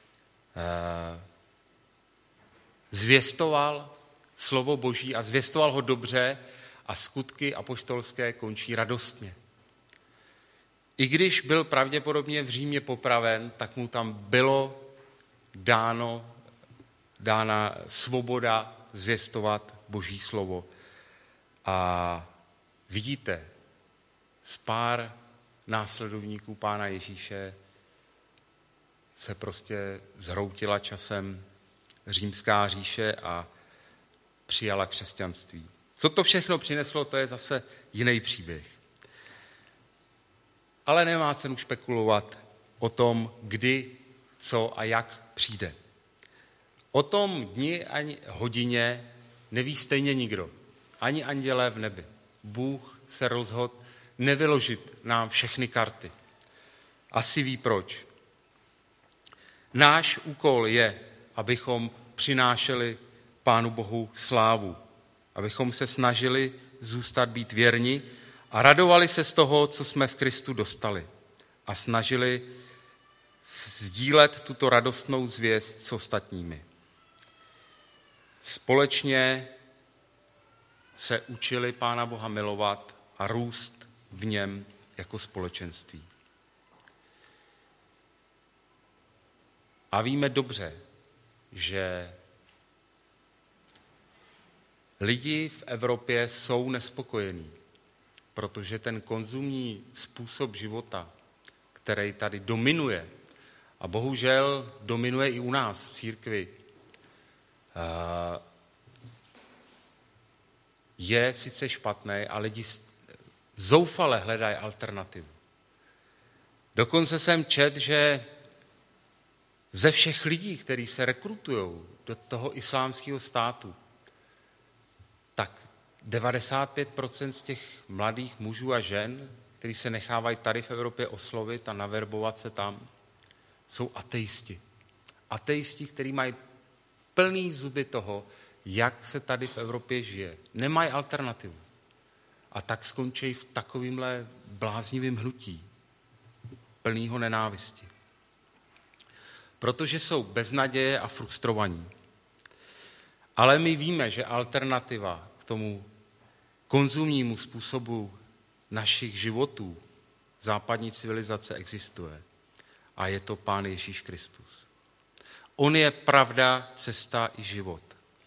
zvěstoval slovo Boží a zvěstoval ho dobře a skutky apoštolské končí radostně. I když byl pravděpodobně v Římě popraven, tak mu tam bylo dána svoboda zvěstovat Boží slovo. A vidíte, z pár následovníků Pána Ježíše se prostě zhroutila časem římská říše a přijala křesťanství. Co to všechno přineslo, to je zase jiný příběh. ale nemá cenu špekulovat o tom, kdy, co a jak přijde. O tom dni ani hodině neví stejně nikdo, ani andělé v nebi. Bůh se rozhodl nevyložit nám všechny karty. Asi ví proč. Náš úkol je, abychom přinášeli Pánu Bohu slávu, abychom se snažili zůstat být věrni a radovali se z toho, co jsme v Kristu dostali a snažili sdílet tuto radostnou zvěst s ostatními. Společně se učili Pána Boha milovat a růst v něm jako společenství. A víme dobře, že lidi v Evropě jsou nespokojení, protože ten konzumní způsob života, který tady dominuje, a bohužel dominuje i u nás v církvi, je sice špatný a lidi zoufale hledají alternativu. Dokonce jsem četl, že ze všech lidí, kteří se rekrutují do toho islámského státu, tak 95% z těch mladých mužů a žen, kteří se nechávají tady v Evropě oslovit a naverbovat se tam, jsou ateisti. Ateisti, kteří mají plný zuby toho, jak se tady v Evropě žije. Nemají alternativu. A tak skončí v takovýmhle bláznivým hnutí, plnýho nenávisti. Protože jsou bez naděje a frustrovaní. Ale my víme, že alternativa k tomu konzumnímu způsobu našich životů západní civilizace existuje. A je to Pán Ježíš Kristus. On je pravda, cesta i život.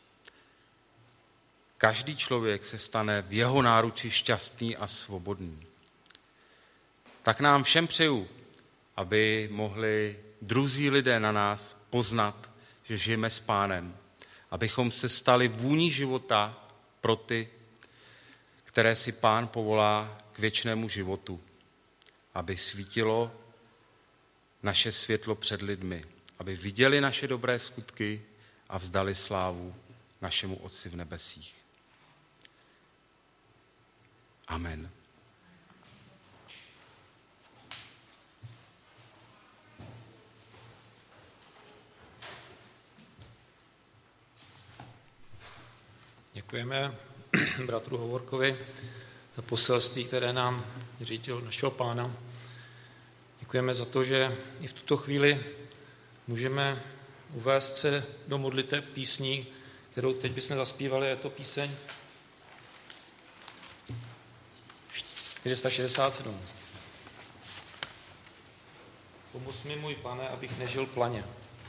Každý člověk se stane v jeho náruči šťastný a svobodný. Tak nám všem přeju, aby mohli druzí lidé na nás poznat, že žijeme s Pánem, abychom se stali vůní života pro ty, které si Pán povolá k věčnému životu, aby svítilo naše světlo před lidmi, aby viděli naše dobré skutky a vzdali slávu našemu Otci v nebesích. Amen. Děkujeme bratru Hovorkovi za poselství, které nám řídil našeho Pána. Děkujeme za to, že i v tuto chvíli můžeme uvést se do modliteb písní, kterou teď bychom zaspívali. Je to píseň 467. Pomoz mi, můj Pane, abych nežil planě.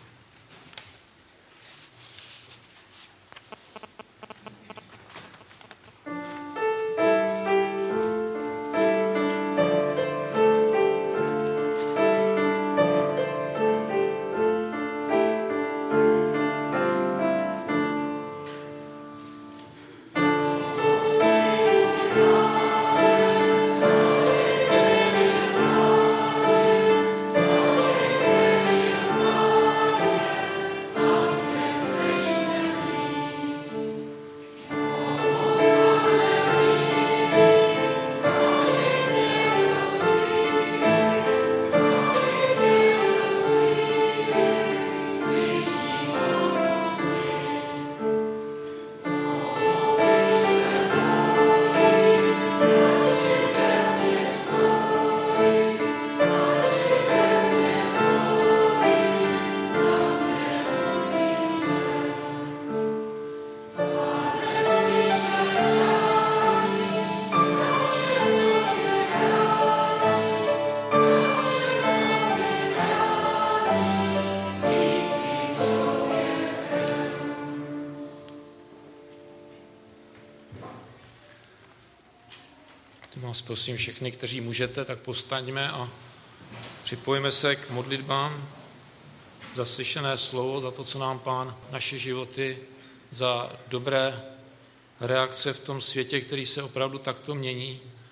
Vás prosím všechny, kteří můžete, tak povstaňme a připojíme se k modlitbám za slyšené slovo, za to, co nám Pán naše životy, za dobré reakce v tom světě, který se opravdu takto mění,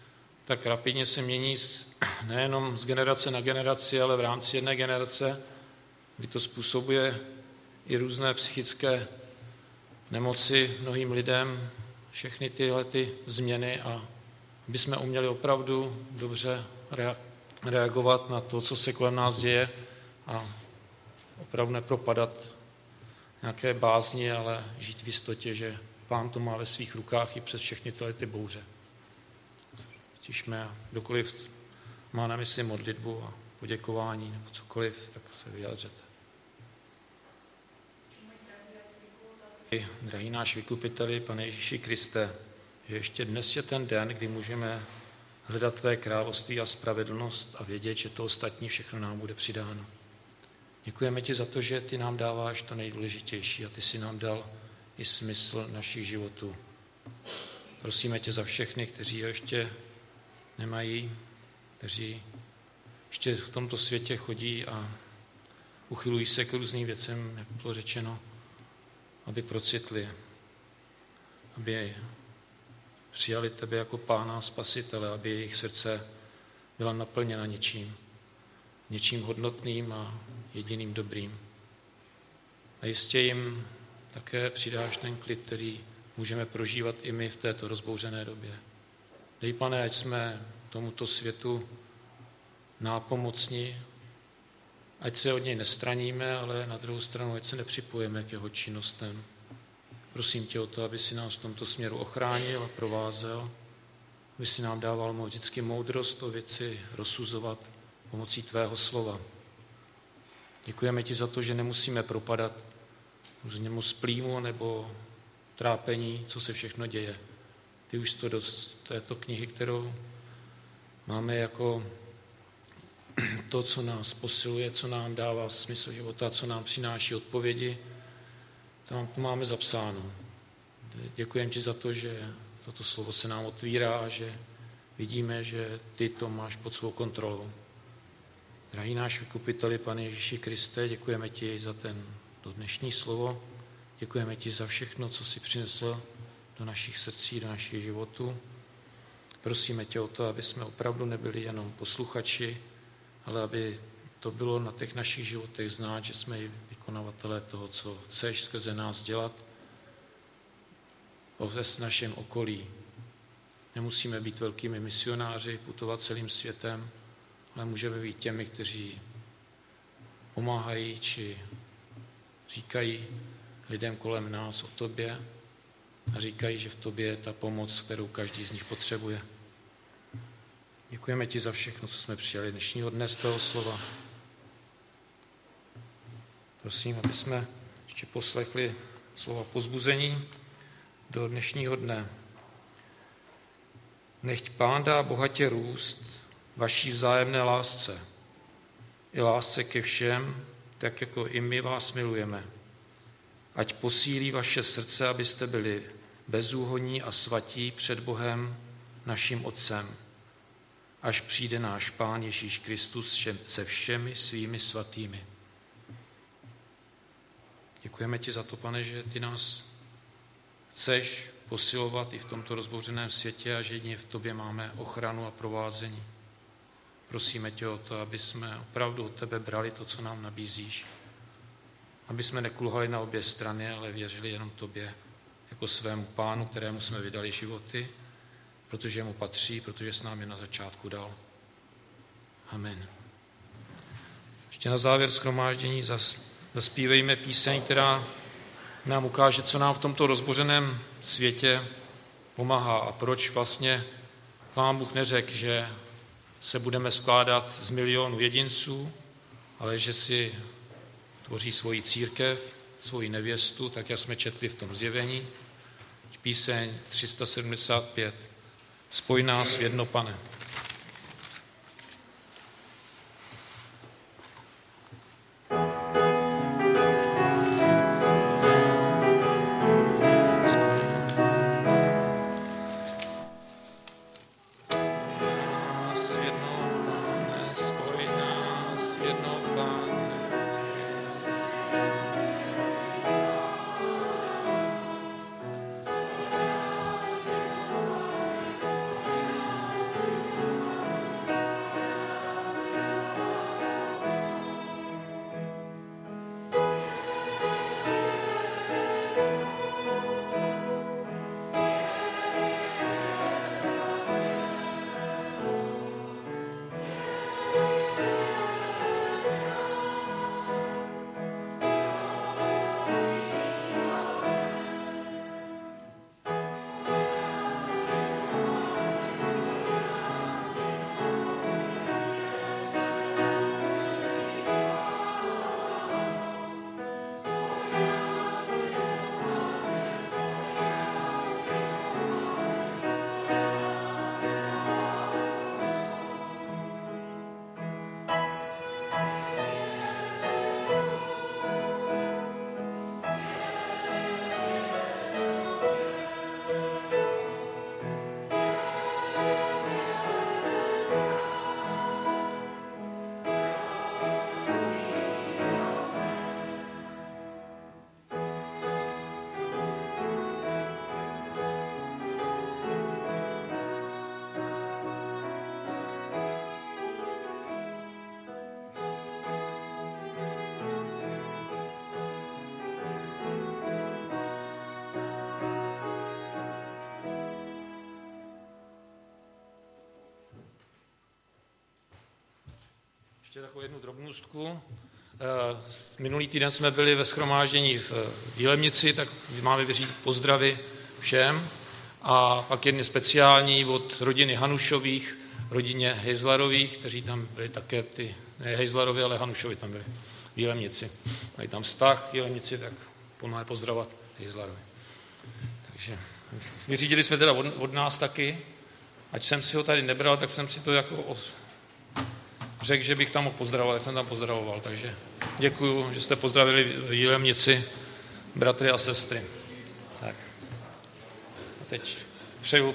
tak rapidně se mění nejenom z generace na generaci, ale v rámci jedné generace, kdy to způsobuje i různé psychické nemoci mnohým lidem, všechny tyhle změny, a aby jsme uměli opravdu dobře reagovat na to, co se kolem nás děje, a opravdu nepropadat nějaké bázni, ale žít v jistotě, že Pán to má ve svých rukách i přes všechny tyhle bouře. Tišme, a kdokoliv má na mysli modlitbu a poděkování nebo cokoliv, tak se vyjádřete. Drahý náš vykupiteli, Pane Ježíši Kriste, že ještě dnes je ten den, kdy můžeme hledat tvé království a spravedlnost a vědět, že to ostatní všechno nám bude přidáno. Děkujeme ti za to, že ty nám dáváš to nejdůležitější a ty si nám dal i smysl našich životů. Prosíme tě za všechny, kteří ho ještě nemají, kteří ještě v tomto světě chodí a uchylují se k různým věcem, jak bylo řečeno, aby procitli, aby přijali tebe jako Pána a Spasitele, aby jejich srdce byla naplněna něčím hodnotným a jediným dobrým. A jistě jim také přidáš ten klid, který můžeme prožívat i my v této rozbouřené době. Dej, Pane, ať jsme tomuto světu nápomocni, ať se od něj nestraníme, ale na druhou stranu, ať se nepřipojeme k jeho činnostem. Prosím tě o to, aby si nás v tomto směru ochránil a provázel, aby si nám dával vždycky moudrost o věci rozsuzovat pomocí tvého slova. Děkujeme ti za to, že nemusíme propadat různému splýmu nebo trápení, co se všechno děje. Ty už to do této knihy, kterou máme jako to, co nás posiluje, co nám dává smysl života, co nám přináší odpovědi, tam to máme zapsáno. Děkujeme ti za to, že toto slovo se nám otvírá a že vidíme, že ty to máš pod svou kontrolou. Drahý náš vykupiteli, Pane Ježíši Kriste, děkujeme ti za to dnešní slovo, děkujeme ti za všechno, co jsi přinesl do našich srdcí, do našich životů. Prosíme tě o to, aby jsme opravdu nebyli jenom posluchači, ale aby to bylo na těch našich životech znát, že jsme i vykonavatelé toho, co chceš skrze nás dělat v našem okolí. Nemusíme být velkými misionáři, putovat celým světem, ale můžeme být těmi, kteří pomáhají či říkají lidem kolem nás o tobě a říkají, že v tobě je ta pomoc, kterou každý z nich potřebuje. Děkujeme ti za všechno, co jsme přijali dnešního dne z toho slova. Prosím, aby jsme ještě poslechli slova povzbuzení do dnešního dne. Nechť Pán dá bohatě růst vaší vzájemné lásce i lásce ke všem, tak jako i my vás milujeme. Ať posílí vaše srdce, abyste byli bezúhonní a svatí před Bohem, naším Otcem, až přijde náš Pán Ježíš Kristus se všemi svými svatými. Děkujeme ti za to, Pane, že ty nás chceš posilovat i v tomto rozbouřeném světě a že jedině v tobě máme ochranu a provázení. Prosíme tě o to, aby jsme opravdu od tebe brali to, co nám nabízíš. Aby jsme nekulhali na obě strany, ale věřili jenom tobě jako svému Pánu, kterému jsme vydali životy, protože mu patří, protože s námi na začátku dal. Amen. Ještě na závěr shromáždění zaspívejme píseň, která nám ukáže, co nám v tomto rozbořeném světě pomáhá a proč vlastně Pán Bůh neřekl, že se budeme skládat z milionů jedinců, ale že si tvoří svoji církev, svoji nevěstu, tak jak jsme četli v tom zjevení. Píseň 375. Spoj nás v jedno, Pane. Ještě takovou jednu drobnůstku. Minulý týden jsme byli ve shromáždění v Jílemnici, tak máme vyřídit pozdravy všem. A pak jedny speciální od rodiny Hanušových, rodině Hejzlarových, kteří tam byli také ty, ne Hejzlarovi, ale Hanušovi tam byli v Jílemnici. Mají tam vztah k Jílemnici, tak máme pozdravovat Hejzlarovi. Takže vyřídili jsme teda od nás taky. Ať jsem si ho tady nebral, tak jsem si to jako řekl, že bych tam mohl pozdravovat, tak jsem tam pozdravoval. Takže děkuju, že jste pozdravili v Jílemnici bratry a sestry. Tak. A teď přeju